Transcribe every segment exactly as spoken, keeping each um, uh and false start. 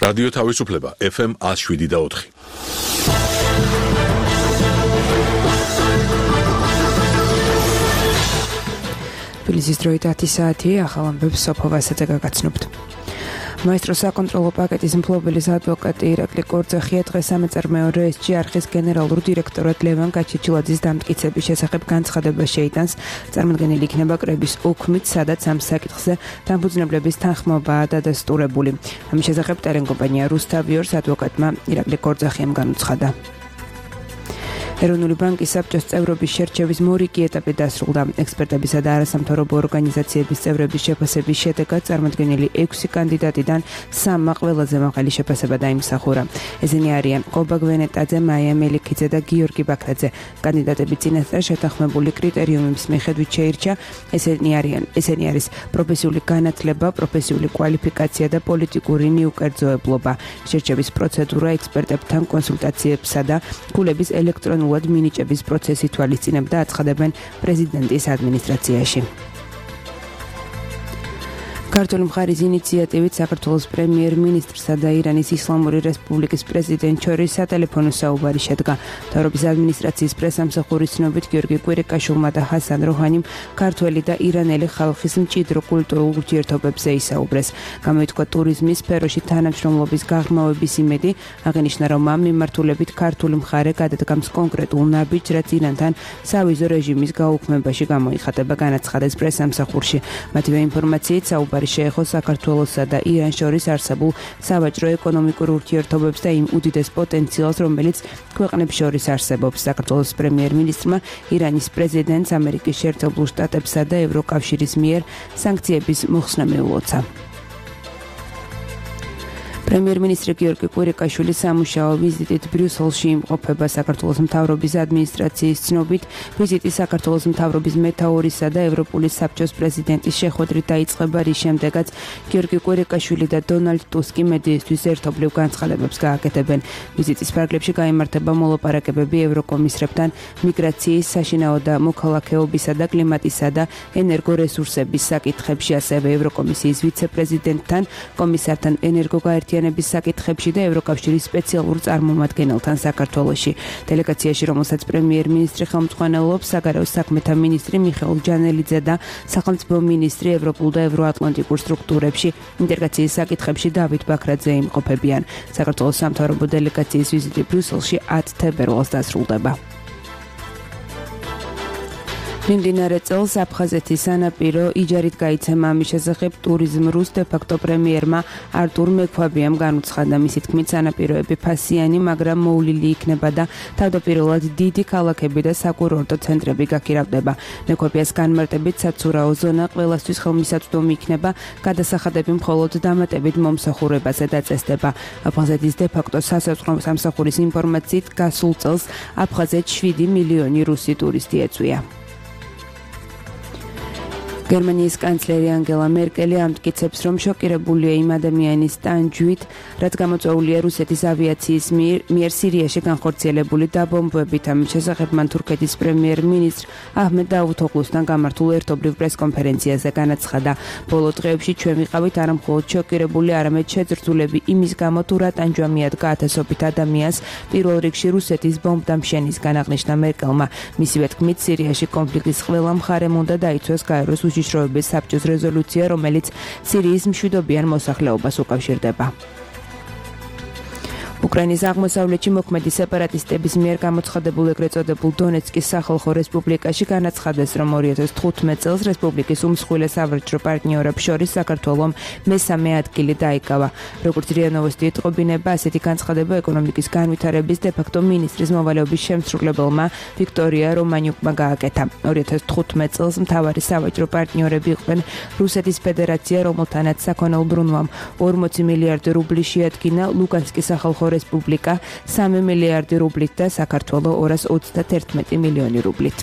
რადიო თავისუფლება ეფ ემ one oh seven და four. თბილისის დროით ათი საათი ახალ ამბებს სოფო ვასაძე გაგაცნობთ. მაესტრო საკონტროლო პაკეტის მფლობელის ადვოკატი ირაკლი კორძახია დღეს სამეწარმეო ესჯი არხის გენერალურ დირექტორად ლევან გაჩეჩილაძის დამტკიცების შესახებ განცხადება შეიტანს. წარმოდგენილი იქნება კრების უქმით, სადაც ამ საკითხზე დამფუძნებლების თანხმობაა დადასტურებული. ამის შესახებ ტელეკომპანია რუსთავიორს ადვოკატმა ირაკლი კორძახიამ განუცხადა. ეროვნული ბანკის საბჭოს წევრობის შერჩევის მორიგი ეტაპი დასრულდა. ექსპერტებისა და არასამთავრობო ორგანიზაციების წევრების შეფასების შედეგად წარმოდგენილი ექვსი კანდიდატიდან სამმა ყველაზე მაღალი შეფასება დაიმსახურა. ესენი არიან კობა გვენეტაძე, მაია მელიქიძე და გიორგი ბაქრაძე. კანდიდატები წინასწარ შეთანხმებული კრიტერიუმის მიხედვით შეირჩა. ესენი არიან ესენი არის პროფესიული განათლება, პროფესიული კვალიფიკაცია და პოლიტიკური მიუკერძოებლობა. შერჩევის პროცედურა ექსპერტებთან კონსულტაციებსა და ქულების ელექტრონულ მინიჭების პროცესი თვალისწინებდა აცხადებენ პრეზიდენტის ადმინისტრაციაში. ქართული მხარის ინიციატივით საქართველოს პრემიერ-მინისტრსა და ირანის ისლამური რესპუბლიკის პრეზიდენტს შორის სატელეფონო საუბარი შედგა. მთავრობის ადმინისტრაციის პრესამსახურის ცნობით გიორგი კვირიკაშვილმა და ჰასან როჰანიმ ქართველი და ირანელი ხალხის მჭიდრო კულტურულ ურთიერთობებზე ისაუბრეს. გამოითქვა ტურიზმის სფეროში თანამშრომლობის გაღრმავების იმედი, აღინიშნა, რომ ამ მიმართულებით ქართული მხარე გადადგამს კონკრეტულ ნაბიჯს, რაც ირანთან სავიზო რეჟიმის გაუქმებაში გამოიხატება, განაცხადეს პრესამსახურში. მათივე ინფორმაციით საუბარი შეეხო საქართველოსა და ირანს შორის არსებულ სავაჭრო ეკონომიკურ ურთიერთობებს და იმ უდიდეს პოტენციალს, რომელიც ქვეყნებს შორის არსებობს. საქართველოს პრემიერ-მინისტრმა ირანის პრეზიდენტს ამერიკის შეერთებულ შტატებსა და ევროკავშირის მიერ სანქციების მოხსნა მიულოცა. პრემიერ-მინისტრი გიორგი კვირიკაშვილი სამუშაო ვიზიტით ბრიუსელში იმყოფება. საქართველოს მთავრობის ადმინისტრაციის ცნობით, ვიზიტი საქართველოს მთავრობის მეთაურისა და ევროპული საბჭოს პრეზიდენტის შეხვედრით დაიწყება, რის შემდეგაც გიორგი კვირიკაშვილი და დონალდ ტუსკი მედიისთვის ერთობლივ განცხადებებს გააკეთებენ. ვიზიტის ფარგლებში გაიმართება მოლაპარაკებები ევროკომისრებთან მიგრაციის, საშინაო და მოქალაქეობისა და კლიმატისა და ენერგორესურსების საკითხებში, ასევე ევროკომისიის ვიცე-პრეზიდენტთან, კომისართან ენერგოგაერთიანების საკითხებში და ევროკავშირის სპეციალურ წარმომადგენელთან საქართველოში. დელეგაციაში, რომელსაც პრემიერ-მინისტრი ხელმძღვანელობს, საგარეო საქმეთა მინისტრი მიხეილ ჯანელიძე და სახელმწიფო მინისტრი ევროპულ და ევროატლანტიკურ სტრუქტურებში, ინტეგრაციის საკითხებში დავით ბაქრაძე იმყოფებიან. საქართველოს სამთავრობო დელეგაციის ვიზიტი ბრიუსელში ათი თებერვალს დასრულდება. მიმდინარე წელს აფხაზეთის სანაპირო იჯარით გაიცემა. ამის შესახებ ტურიზმ რუს დე-ფაქტო პრემიერმა არტურ მექვაბიამ განუცხადა. მისი თქმით, სანაპიროები ფასიანი, მაგრამ მოვლილი იქნება და თავდაპირველად დიდი ქალაქები და საკურორტო ცენტრები გაქირავდება. მექვაბიას განმარტებით, საცურაო ზონა ყველასთვის ხელმისაწვდომი იქნება, გადასახადები მხოლოდ დამატებით მომსახურებაზე დაწესდება. აფხაზეთის დე-ფაქტო სასაზღვრო სამსახურის ინფორმაციით, გასულ წელს აფხაზეთს შვიდი მილიონი რუსი ტურისტი ეწვია. გერმანიის კანცლერი ანგელა მერკელი ამტკიცებს, რომ შოკირებულია იმ ადამიანის ტანჯვით, რაც გამოწვეულია რუსეთის ავიაციის მიერ სირიაში განხორციელებული დაბომბვებით. ამის შესახებ მან თურქეთის პრემიერ-მინისტრ აჰმედ დავუთოღლუსთან გამართულ ერთობლივ პრესკონფერენციაზე განაცხადა. ბოლო დღეებში ჩვენ ვიყავით არამხოლოდ შოკირებული, არამედ შეძრძულები იმის გამო, თუ რა ტანჯვა მიადგა ათასობით ადამიანს პირველ რიგში რუსეთის ბომბდამშენისგან, აღნიშნა მერკელმა. მისივე თქმით, სირიაში კონფლიქტის ყველა მხარემ უნდა დაიცვას გაეროს უშიშროების საბჭოს რეზოლუცია, რომელიც სირიის მშვიდობიან მოსახლეობას უკავშირდება. უკრაინის აღმოსავლეთში მოქმედი სეპარატისტების მიერ გამოცხადებულ ეგრეთ წოდებულ დონეცკის სახალხო რესპუბლიკაში განაცხადეს, რომ ორი ათას თხუთმეტ წელს რესპუბლიკის უმსხვილეს სავაჭრო პარტნიორებს შორის საქართველომ მესამე ადგილი დაიკავა. როგორც რია ნოვოსტი ეტყობინება, ასეთი განცხადება ეკონომიკის განვითარების დე-ფაქტო მინისტრის მოვალეობის შემსრულებელმა ვიქტორია რომანიუკმა გააკეთა. ორი ათას თხუთმეტ წელს მთავარი სავაჭრო პარტნიორები იყვნენ რუსეთის ფედერაცია, რომელთანაც საქონელ ბრუნვამ ორმოცი მილიარდი რუბლი შეადგინა, ლუგანსკის სახალხო რესპუბლიკა სამი მილიარდი რუბლით და საქართველო ორას ოცდაათი მილიონი რუბლით.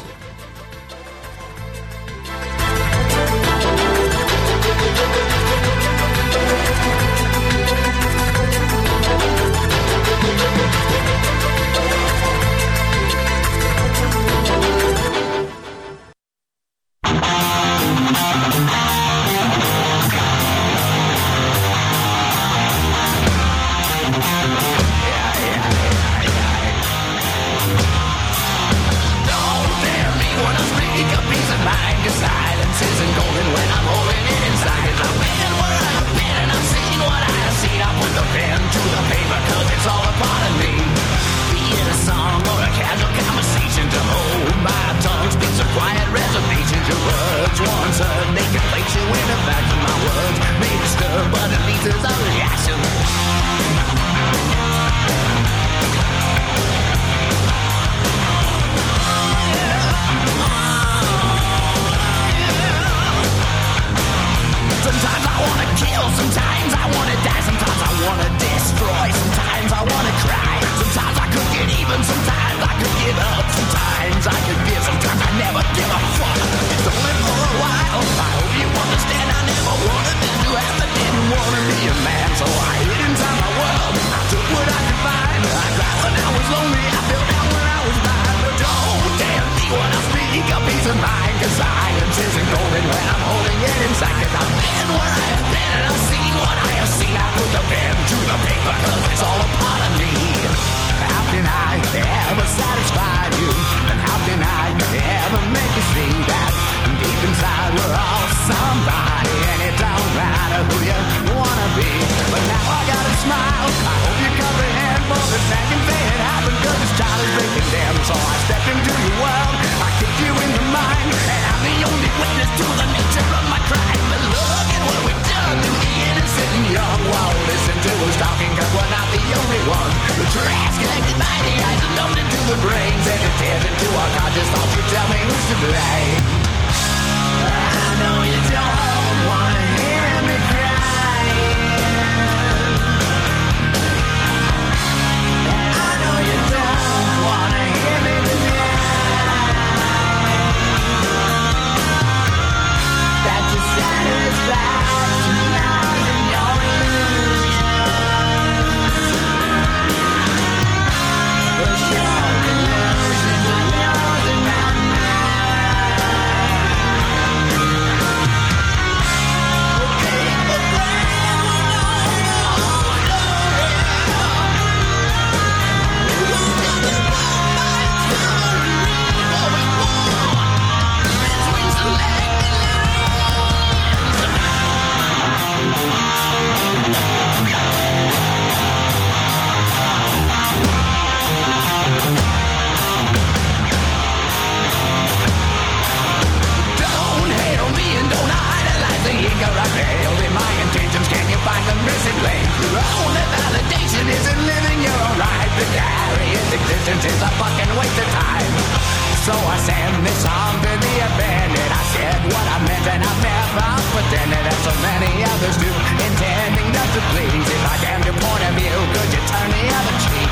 kinda who you wanna be. But now I gotta smile, I hope you comprehend. For the second day it happened, cause this child is breaking down. So I stepped into your world, I kicked you in the mind, and I'm the only witness to the nature of my crime. But look at what we've done to the innocent and young. Well, listen to us talking, cause we're not the only ones. The trash connected by the eyes and dumped into the brains, and it tears into our conscious thoughts. You tell me who's to blame. I know you don't wanna hear me crying. I know you don't wanna hear me deny that you're satisfied tonight in your illusions. But your illusions are yours and not mine. People crying when no one knows. Who's gonna put my story what we want between selected Don't hate on me and don't idolize the ego I failed in my intentions. Can you find the missing link? Your only validation isn't living your own life. The diary's existence is a fucking waste of time. So I send this song to the abandoned. I said what I meant and I never pretended, as so many others do, intending not to please. If I damned your point of view, could you turn the other cheek?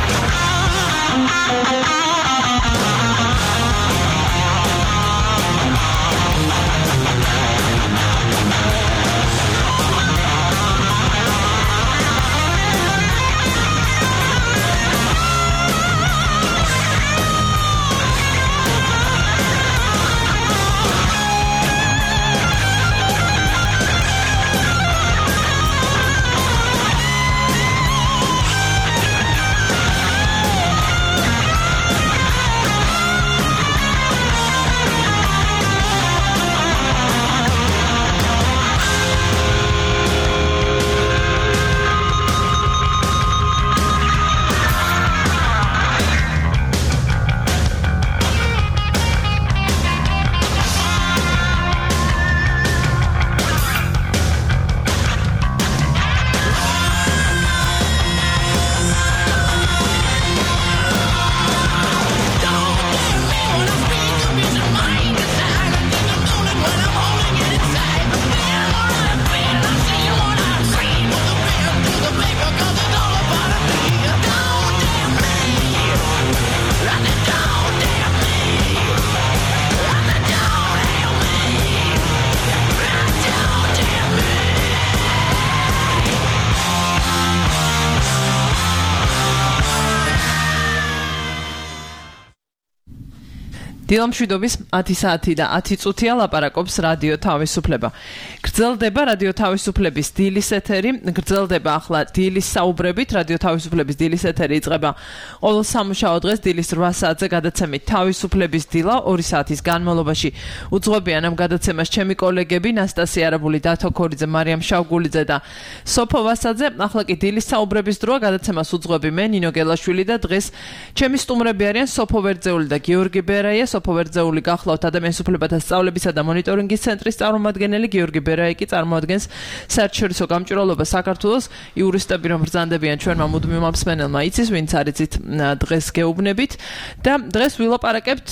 დილამშვიდობის ათი საათი და ათი წუთია ლაპარაკობს რადიო თავისუფლება. გრძელდება რადიო თავისუფლების დილის ეთერი, გრძელდება ახლა დილის საუბრებით, რადიო თავისუფლების დილის ეთერი იწყება ყოველ სამუშაო დღეს დილის რვა საათზე გადაცემით თავისუფლების დილა, ორი საათის განმავლობაში უძღვებიან ამ გადაცემას ჩემი კოლეგები ნასტასია არაბული, დათო ქორიძე, მარიამ შავგულიძე და სოფო ვასაძე. ახლა კი დილის საუბრების დროა, გადაცემას უძღვები მე ნინო გელაშვილი და დღეს ჩემი სტუმრები არიან სოფო ვერძეული და გიორგი ბერაია. სოფო ვერძეული გახლავთ ადამიანის უფლებათა სწავლებისა და მონიტორინგის ცენტრის წარმომადგენელი, გიორგი ბერაია კი წარმოადგენს საერთაშორისო გამჭვირვალობას საქართველოს. იურისტები რომ ბრძანდებიან ჩვენმა მუდმივმა მსმენელმა იცის, ვინც არიცით დღეს გეუბნებით და დღეს ვილაპარაკებთ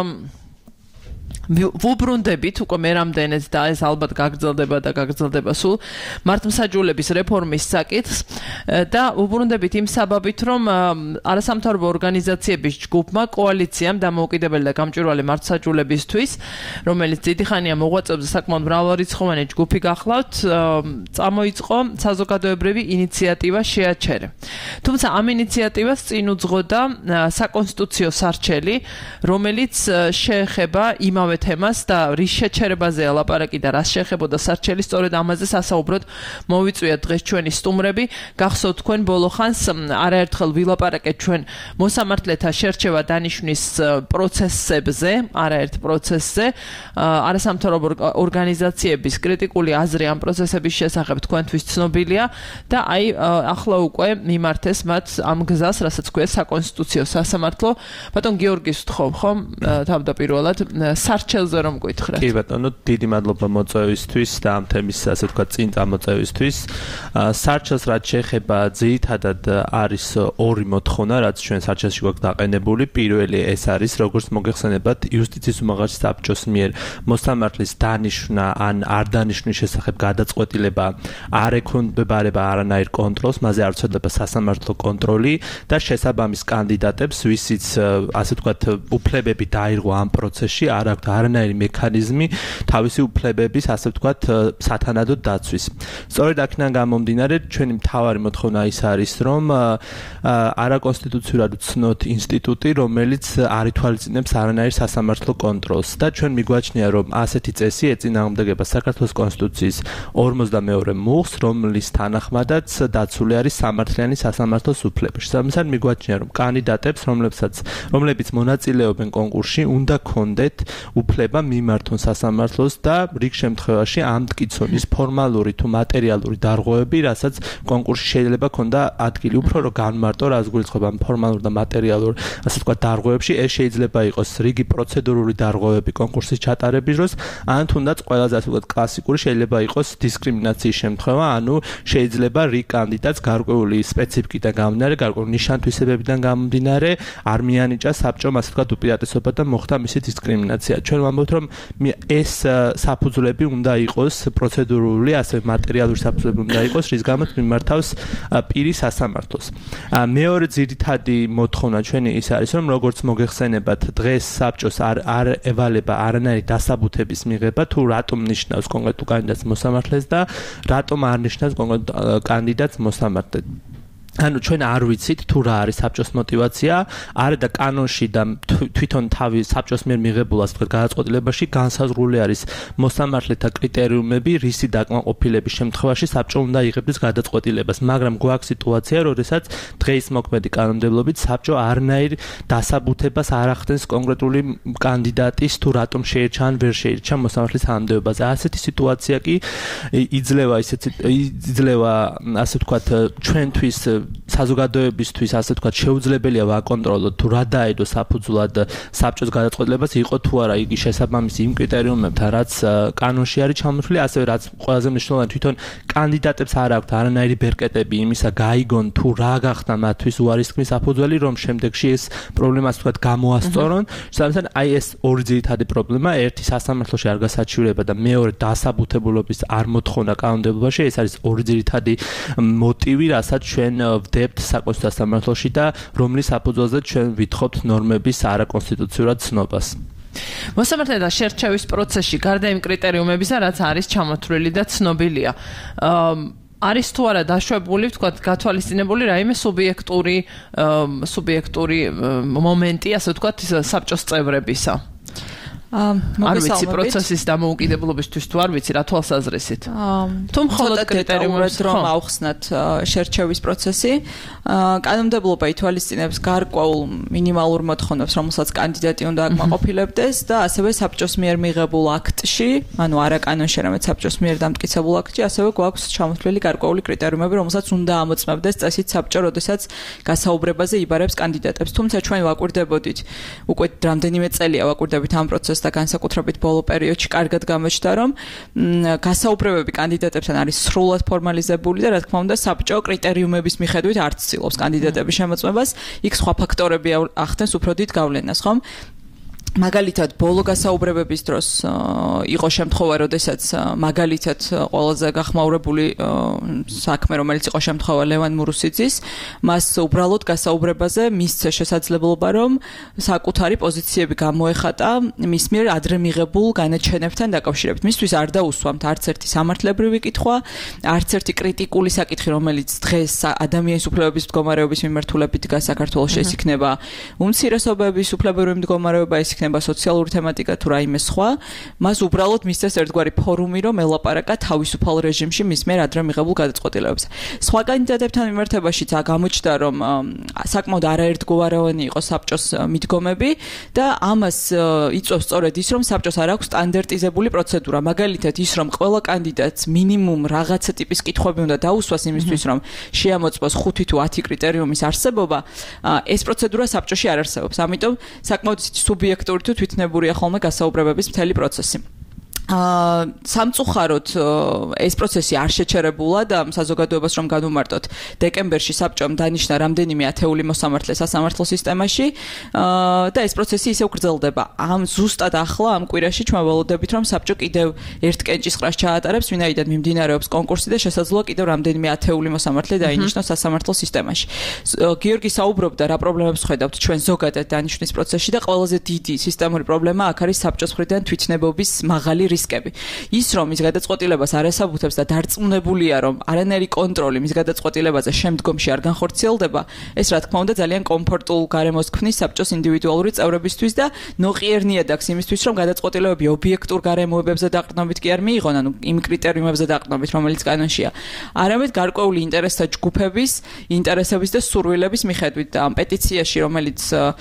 ვუბრუნდებით უკვე მე რამდენიც და ეს ალბათ გაგრძელდება და გაგრძელდება სულ მართლმსაჯულების რეფორმის საკითხს და ვუბრუნდებით იმ საბაბით რომ არასამთავრობო ორგანიზაციების ჯგუფმა კოალიციამ დამოუკიდებელი და გამჭვირვალე მართლმსაჯულებისთვის რომელიც დიდი ხანია მოღვაწეობს საკმაოდ მრავალრიცხოვანი ჯგუფი გახლავთ წამოიწყო საზოგადოებრივი ინიციატივა შეაჩერე. თუმცა ამ ინიციატივას წინ უძღოდა საკონსტიტუციო სარჩელი რომელიც შეეხება იმავე ამავე თემას და რის შეჩერებაზე ელაპარაკი და რას შეეხებოდა სარჩელი, სწორედ ამაზე სასაუბროდ მოვიწვიათ დღეს ჩვენი სტუმრები. გახსოვთ თქვენ ბოლო ხანს არაერთხელ ვილაპარაკეთ ჩვენ მოსამართლეთა შერჩევა დანიშვნის პროცესებზე, არაერთ პროცესზე, არასამთავრობო ორგანიზაციების კრიტიკული აზრი ამ პროცესების შესახებ თქვენთვის ცნობილია და აი ახლა უკვე მიმართეს მათ ამ გზას, რასაც ქვია საკონსტიტუციო სასამართლო. ბატონ გიორგის ვთხოვ ხომ თავდაპირველად სარჩელზე რომ გითხრათ. კი ბატონო, დიდი მადლობა მოწვევისთვის და ამ თემის ასე ვთქვათ წინ წამოწევისთვის. სარჩელს რაც შეეხება ძირითადად არის ორი მოთხოვნა, რაც ჩვენ სარჩელში გვაქვს დაყენებული. პირველი ეს არის, როგორც მოგეხსენებათ, იუსტიციის უმაღლესი საბჭოს მიერ მოსამართლის დანიშვნა ან არ დანიშვნის შესახებ გადაწყვეტილება არ ექვემდებარება არანაირ კონტროლს, მასზე არ ვრცელდება სასამართლო კონტროლი და შესაბამის კანდიდატებს, ვისიც ასე ვთქვათ უფლებები დაირღვა ამ პროცესში, არ აქვთ არანაირი მექანიზმი თავისი უფლებების ასე ვთქვათ სათანადოდ დაცვის. სწორედ აქედან გამომდინარე, ჩვენი მთავარი მოთხოვნა ის არის, რომ არაკონსტიტუციურად ვცნოთ ინსტიტუტი, რომელიც არ ითვალისწინებს არანაირ სასამართლო კონტროლს და ჩვენ მიგვაჩნია, რომ ასეთი წესი ეწინააღმდეგება საქართველოს კონსტიტუციის ორმოცდამეორე მუხლს, რომლის თანახმადაც დაცული არის სამართლიანი სასამართლოს უფლება. შესაბამისად მიგვაჩნია, რომ კანდიდატებს, რომლებსაც რომლებიც მონაწილეობენ კონკურსში, უნდა ქონდეთ უფლება მიმართონ სასამართლოს და რიგ შემთხვევაში ამტკიცონ ის ფორმალური თუ მატერიალური დარღვევები, რასაც კონკურსში შეიძლება ქონდა ადგილი, უფრო რომ განმარტო, რას გულისხმობ ამ ფორმალურ და მატერიალურ ასე ვთქვათ დარღვევებში. ეს შეიძლება იყოს რიგი პროცედურული დარღვევები კონკურსის ჩატარების დროს, ან თუნდაც ყველაზე ასე ვთქვათ კლასიკური შეიძლება იყოს დისკრიმინაციის შემთხვევა, ანუ შეიძლება რიგ კანდიდატს გარკვეული სპეციფიკიდან გამომდინარე, გარკვეული ნიშან-თვისებებიდან გამომდინარე არ მიანიჭა საბჭომ ასე ვთქვათ უპირატესობა და მოხდა მისი დისკრიმინაცია. ჩვენ ვამბობთ, რომ ეს საფუძვლები უნდა იყოს პროცედურული, ასე მატერიალური საფუძვლები უნდა იყოს, რის გამოც მიმართავს პირი სასამართლოს. მეორე ძირითადი მოთხოვნა ჩვენი ის არის, რომ როგორც მოგეხსენებათ, დღეს საბჭოს არ არ ევალება არანაირი დასაბუთების მიღება, თუ რატომ ნიშნავს კონკრეტულ კანდიდატს მოსამართლეს და რატომ არ ნიშნავს კონკრეტულ კანდიდატს მოსამართლედ. ანუ ჩვენ არ ვიცით თუ რა არის საბჭოს мотиваცია, არა და კანონში და თვითონ თავი საბჭოს მიერ მიღებულ ასე ვთქვათ გადაწყვეტილებაში განსაზღვრული არის მოსამართლეთა კრიტერიუმები, რისი დაკმაყოფილების შემთხვევაში საბჭო უნდა იღებდეს გადაწყვეტილებას, მაგრამ გვაქვს სიტუაცია, როდესაც დღეის მოქმედი კანონმდებლობით საბჭო არნაირ დასაბუთებას არ ახდენს კონკრეტული კანდიდატის თუ რატომ შეირჩა ან ვერ შეირჩა მოსამართლის თანამდებობაზე. ასეთი სიტუაცია კი იძლევა ისეთი იძლევა ასე ვთქვათ ჩვენთვის საზოგადოებისთვის ასე ვთქვათ შეუძლებელია ვაკონტროლოთ თუ რა დაედო საფუძვლად საბჭოს გადაწყვეტილებას იყო თუ არა იგი შესაბამისი იმ კრიტერიუმებთან რაც კანონში არის ჩამოთვლილი, ასევე რაც ყველაზე მნიშვნელოვანი თვითონ კანდიდატებს არ აქვთ არანაირი ბერკეტები იმისა გაიგონ თუ რა გახდა მათთვის უარისქმის საფუძველი, რომ შემდეგში ეს პრობლემა ასე ვთქვათ გამოასწორონ. შესაბამისად აი ეს ორი ძირითადი პრობლემა, ერთი სასამართლოში არ გასაჩივრება და მეორე დასაბუთებულობის არ მოთხოვნა კანონმდებლობაში, ეს არის ორი ძირითადი მოტივი, რასაც ჩვენ ვდებთ საკონსტიტუციო სასამართლოში და რომლის საფუძველზე ჩვენ ვითხოვთ ნორმების არაკონსტიტუციურად ცნობას. მოსამართლეთა შერჩევის პროცესში გარდა იმ კრიტერიუმებისა, რაც არის ჩამოთვლილი და ცნობილია, არის თუ არა დაშვებული, ვთქვათ, გათვალისწინებული რაიმე სუბიექტური სუბიექტური მომენტი, ასე ვთქვათ, საბჭოს წევრებისა. არ ვიცი პროცესის დამოუკიდებლობისთვის თუ არ ვიცი რა თვალსაზრისით. თუ მხოლოდ კრიტერიუმებს რომ ავხსნათ შერჩევის პროცესი, კანონმდებლობა ითვალისწინებს გარკვეულ მინიმალურ მოთხოვნებს, რომელსაც კანდიდატი უნდა აკმაყოფილებდეს და ასევე საბჭოს მიერ მიღებულ აქტში, ანუ არა კანონში, არამედ საბჭოს მიერ დამტკიცებულ აქტში, ასევე გვაქვს ჩამოთვლილი გარკვეული კრიტერიუმები, რომელსაც უნდა ამოწმებდეს წესით საბჭო, როდესაც გასაუბრებაზე იბარებს კანდიდატებს. თუმცა ჩვენ ვაკვირდებოდით, უკვე რამდენიმე წელია ვაკვირდებით ამ პროცესს და განსაკუთრებით ბოლო პერიოდში კარგად გამოჩნდა, რომ გასაუბრებები კანდიდატებთან არის სრულად ფორმალიზებული და რა თქმა უნდა საბჭო კრიტერიუმების მიხედვით არ ცდილობს კანდიდატების შემოწმებას, იქ სხვა ფაქტორები ახდენს უფრო დიდ გავლენას, ხომ? მაგალითად, ბოლო გასაუბრებების დროს იყო შემთხვევა, როდესაც მაგალითად ყველაზე გახმაურებული საქმე, რომელიც იყო შემთხვევა ლევან მურუსიძის, მას უბრალოდ გასაუბრებაზე მისცა შესაძლებლობა, რომ საკუთარი პოზიციები გამოეხატა მის მიერ ადრე მიღებულ განაჩენებთან დაკავშირებით. მისთვის არ დაუსვამთ არც ერთი სამართლებრივი კითხვა, არც ერთი კრიტიკული საკითხი, რომელიც დღეს ადამიანის უფლებების მდგომარეობის მიმართულებით დგას საქართველოში, ეს იქნება უმცირესობების უფლებრივი მდგომარეობა, ეს იქნება იქნება სოციალური თემატიკა თუ რაიმე სხვა, მას უბრალოდ მისცეს ერთგვარი ფორუმი, რომ ელაპარაკა თავისუფალ რეჟიმში მის მიერ ადრე მიღებულ გადაწყვეტილებებს. სხვა კანდიდატებთან მიმართებაშიც აღმოჩნდა, რომ საკმაოდ არაერთგვაროვანი იყო საბჭოს მიდგომები და ამას იწვევს სწორედ ის, რომ საბჭოს არ აქვს სტანდარტიზებული პროცედურა. მაგალითად ის, რომ ყველა კანდიდატს მინიმუმ რაღაცა ტიპის კითხვები უნდა დაუსვას იმისთვის, რომ შეამოწმოს ხუთი თუ ათი კრიტერიუმის არსებობა, ეს პროცედურა საბჭოში არ არსებობს. ამიტომ საკმაოდ სუბიექტური თუ თვითნებურია ხოლმე გასაუბრებების მთელი პროცესი. აა სამწუხაროდ ეს პროცესი არ შეჩერებულა და საზოგადოებას რომ განვმარტოთ დეკემბერში საბჭომ დანიშნა რამდენიმე ათეული მოსამართლე სასამართლო სისტემაში აა და ეს პროცესი ისევ გრძელდება. ამ ზუსტად ახლა ამ კვირაში ჩვენ ველოდებით რომ საბჭო კიდევ ერთ კენჭისყრას ჩაატარებს, ვინაიდან მიმდინარეობს კონკურსი და შესაძლოა კიდევ რამდენიმე ათეული მოსამართლე დაინიშნოს სასამართლო სისტემაში. გიორგი საუბრობდა რა პრობლემებს ხედავთ ჩვენ ზოგადად დანიშნვის პროცესში და ყველაზე დიდი სისტემური პრობლემა აქ არის საბჭოს მხრიდან თვითნებობის მაღალი რისკები. ის რომ ის გადაწყვეტილებას არ ესაბუთებს და დარწმუნებულია რომ არანაირი კონტროლი მის გადაწყვეტილებაზე შემდგომში არ განხორციელდება, ეს რა თქმა უნდა ძალიან კომფორტულ გარემოს ქმნის საბჭოს ინდივიდუალური წევრებისთვის და ნოყიერ ნიადაგს იმისთვის რომ გადაწყვეტილებები ობიექტურ გარემოებებზე დაყრდნობით კი არ მიიღონ, ანუ იმ კრიტერიუმებზე დაყრდნობით, რომელიც კანონშია, არამედ გარკვეული ინტერესთა ჯგუფების ინტერესების და სურვილების მიხედვით. და ამ პეტიციაში, რომელიც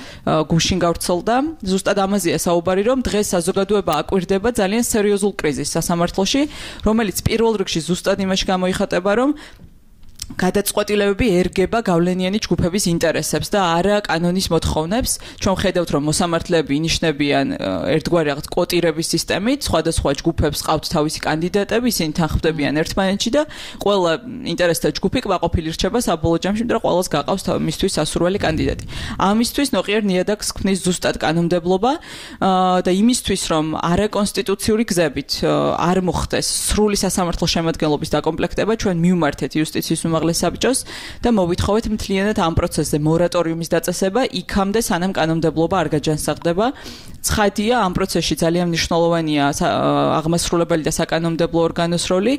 გუშინ გავრცელდა, ზუსტად ამაზეა საუბარი, რომ დღეს საზოგადოება აკვირდება ძალიან სერიოზულ კრიზისს სასამართლოში, რომელიც პირველ რიგში ზუსტად იმაში გამოიხატება, რომ გადაწყვეტილებები ერგება გავლენიანი ჯგუფების ინტერესებს და არა კანონის მოთხოვნებს. ჩვენ ხედავთ, რომ მოსამართლეები ინიშნებიან ერთგვარი რაღაც კვოტირების სისტემით, სხვადასხვა ჯგუფებს ყავთ თავისი კანდიდატები, ისინი თანხმდებიან ერთმანეთში და ყველა ინტერესთა ჯგუფი კმაყოფილი რჩება საბოლოო ჯამში, იმიტომ რომ ყველას გაყავს მისთვის სასურველი კანდიდატი. ამისთვის ნოყიერ ნიადაგს ქმნის ზუსტად კანონმდებლობა და იმისთვის, რომ არაკონსტიტუციური გზებით არ მოხდეს სრული სასამართლო შემადგენლობის დაკომპლექტება, ჩვენ მივმართეთ იუსტიციის უმაღლეს საბჭოს და მოვითხოვეთ მთლიანად ამ პროცესზე მორატორიუმის დაწესება იქამდე სანამ კანონმდებლობა არ გაჯანსაღდება. ცხადია, ამ პროცესში ძალიან მნიშვნელოვანია აღმასრულებელი და საკანონმდებლო ორგანოს როლი.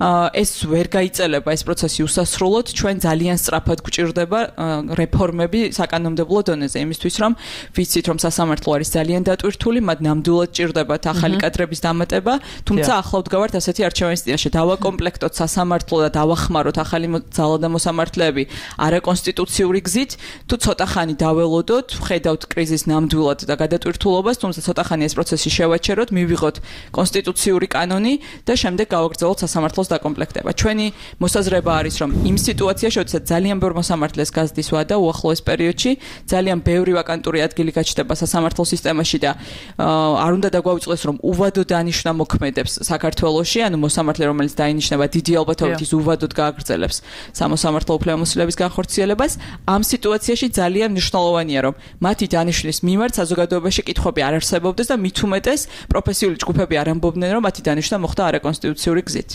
ეს ვერ გაიწელება ეს პროცესი უსასრულოდ, ჩვენ ძალიან სწრაფად გვჭირდება რეფორმები საკანონმდებლო დონეზე, იმისთვის რომ ვიცით, რომ სასამართლო არის ძალიან დატვირთული, მათ ნამდვილად ჭირდებათ ახალი კადრების დამატება, თუმცა ახლა ვდგავართ ასეთი არჩევანის წინაშე, დავაკომპლექტოთ სასამართლო და დავახმაროთ ახალი ძალა და მოსამართლეები არაკონსტიტუციური გზით, თუ ცოტა ხანი დაველოდოთ, ხედავთ კრიზის ნამდვილად და გადატვირთულობას, თუმცა ცოტა ხანი ეს პროცესი შევაჩეროთ, მივიღოთ კონსტიტუციური კანონი და შემდეგ გავაგრძელოთ სასამართლოს დაკომპლექტება. ჩვენი მოსაზრება არის, რომ იმ სიტუაციაში, როდესაც ძალიან ბევრ მოსამართლეს გაზრდის ვადა უახლოეს პერიოდში, ძალიან ბევრი ვაკანტური ადგილი გაჩნდება სასამართლო სისტემაში და არ უნდა დაგვაუწყდეს, რომ უვადო დანიშნა მოქმედებს საქართველოში, ანუ მოსამართლე, რომელიც დაინიშნება დიდი ალბათობით ის უვადოდ გააგრძელებს სამოსამართლო უფლებამოსილების განხორციელებას. ამ სიტუაციაში ძალიან მნიშვნელოვანია, რომ მათი დანიშვნის მიმართ საზოგადოებაში კითხვები არ არსებობდეს და მით უმეტეს პროფესიული ჯგუფები არ ამბობდნენ, რომ მათი დანიშვნა მოხდა არაკონსტიტუციური გზით.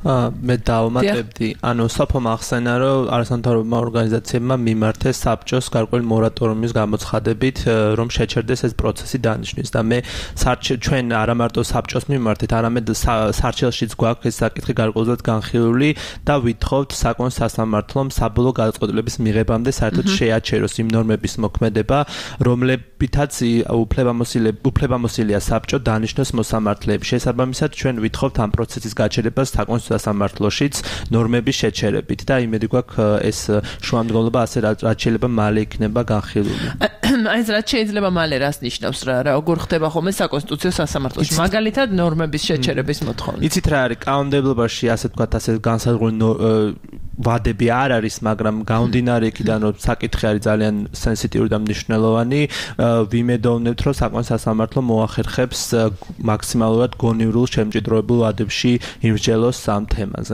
მე დავუმატებდი, ანუ სოფომ ახსენა, რომ არასამთავრობო ორგანიზაციებმა მიმართეს საბჭოს გარკვეული მორატორიუმის გამოცხადებით, რომ შეჩერდეს ეს პროცესი დანიშვნის და მე ჩვენ არა მარტო საბჭოს მიმართეთ, არამედ სარჩელშიც გვაქვს ეს საკითხი გარკვეულწილად განხილული და ვითხოვთ საკონს სასამართლომ საბოლოო გადაწყვეტილების მიღებამდე საერთოდ შეაჩეროს იმ ნორმების მოქმედება, რომლებითაც უფლებამოსილია საბჭო დანიშნოს მოსამართლეებს. შესაბამისად, ჩვენ ვითხოვთ ამ პროცესის გაჩერებას საკონს სასამართლოშიც ნორმების შეჩერებით და იმედი გვაქვს ეს შუამდგომლობა ასე რაც შეიძლება მალე იქნება განხილული. აი ეს რაც შეიძლება მალე რას ნიშნავს რა როგორ ხდება ხოლმე საკონსტიტუციო სასამართლოში მაგალითად ნორმების შეჩერების მოთხოვნა. იცით რა არის კანონმდებლობაში ასე ვთქვათ ასე განსაზღვრული ვადები არ არის, მაგრამ გამომდინარე იქიდან რომ საკითხი არის ძალიან სენსიტიური და მნიშვნელოვანი, ვიმედოვნებთ რომ საკონს სასამართლო მოახერხებს მაქსიმალურად გონივრულ შემჭიდროებულ ვადებში იმსჯელოს ამ თემაზე.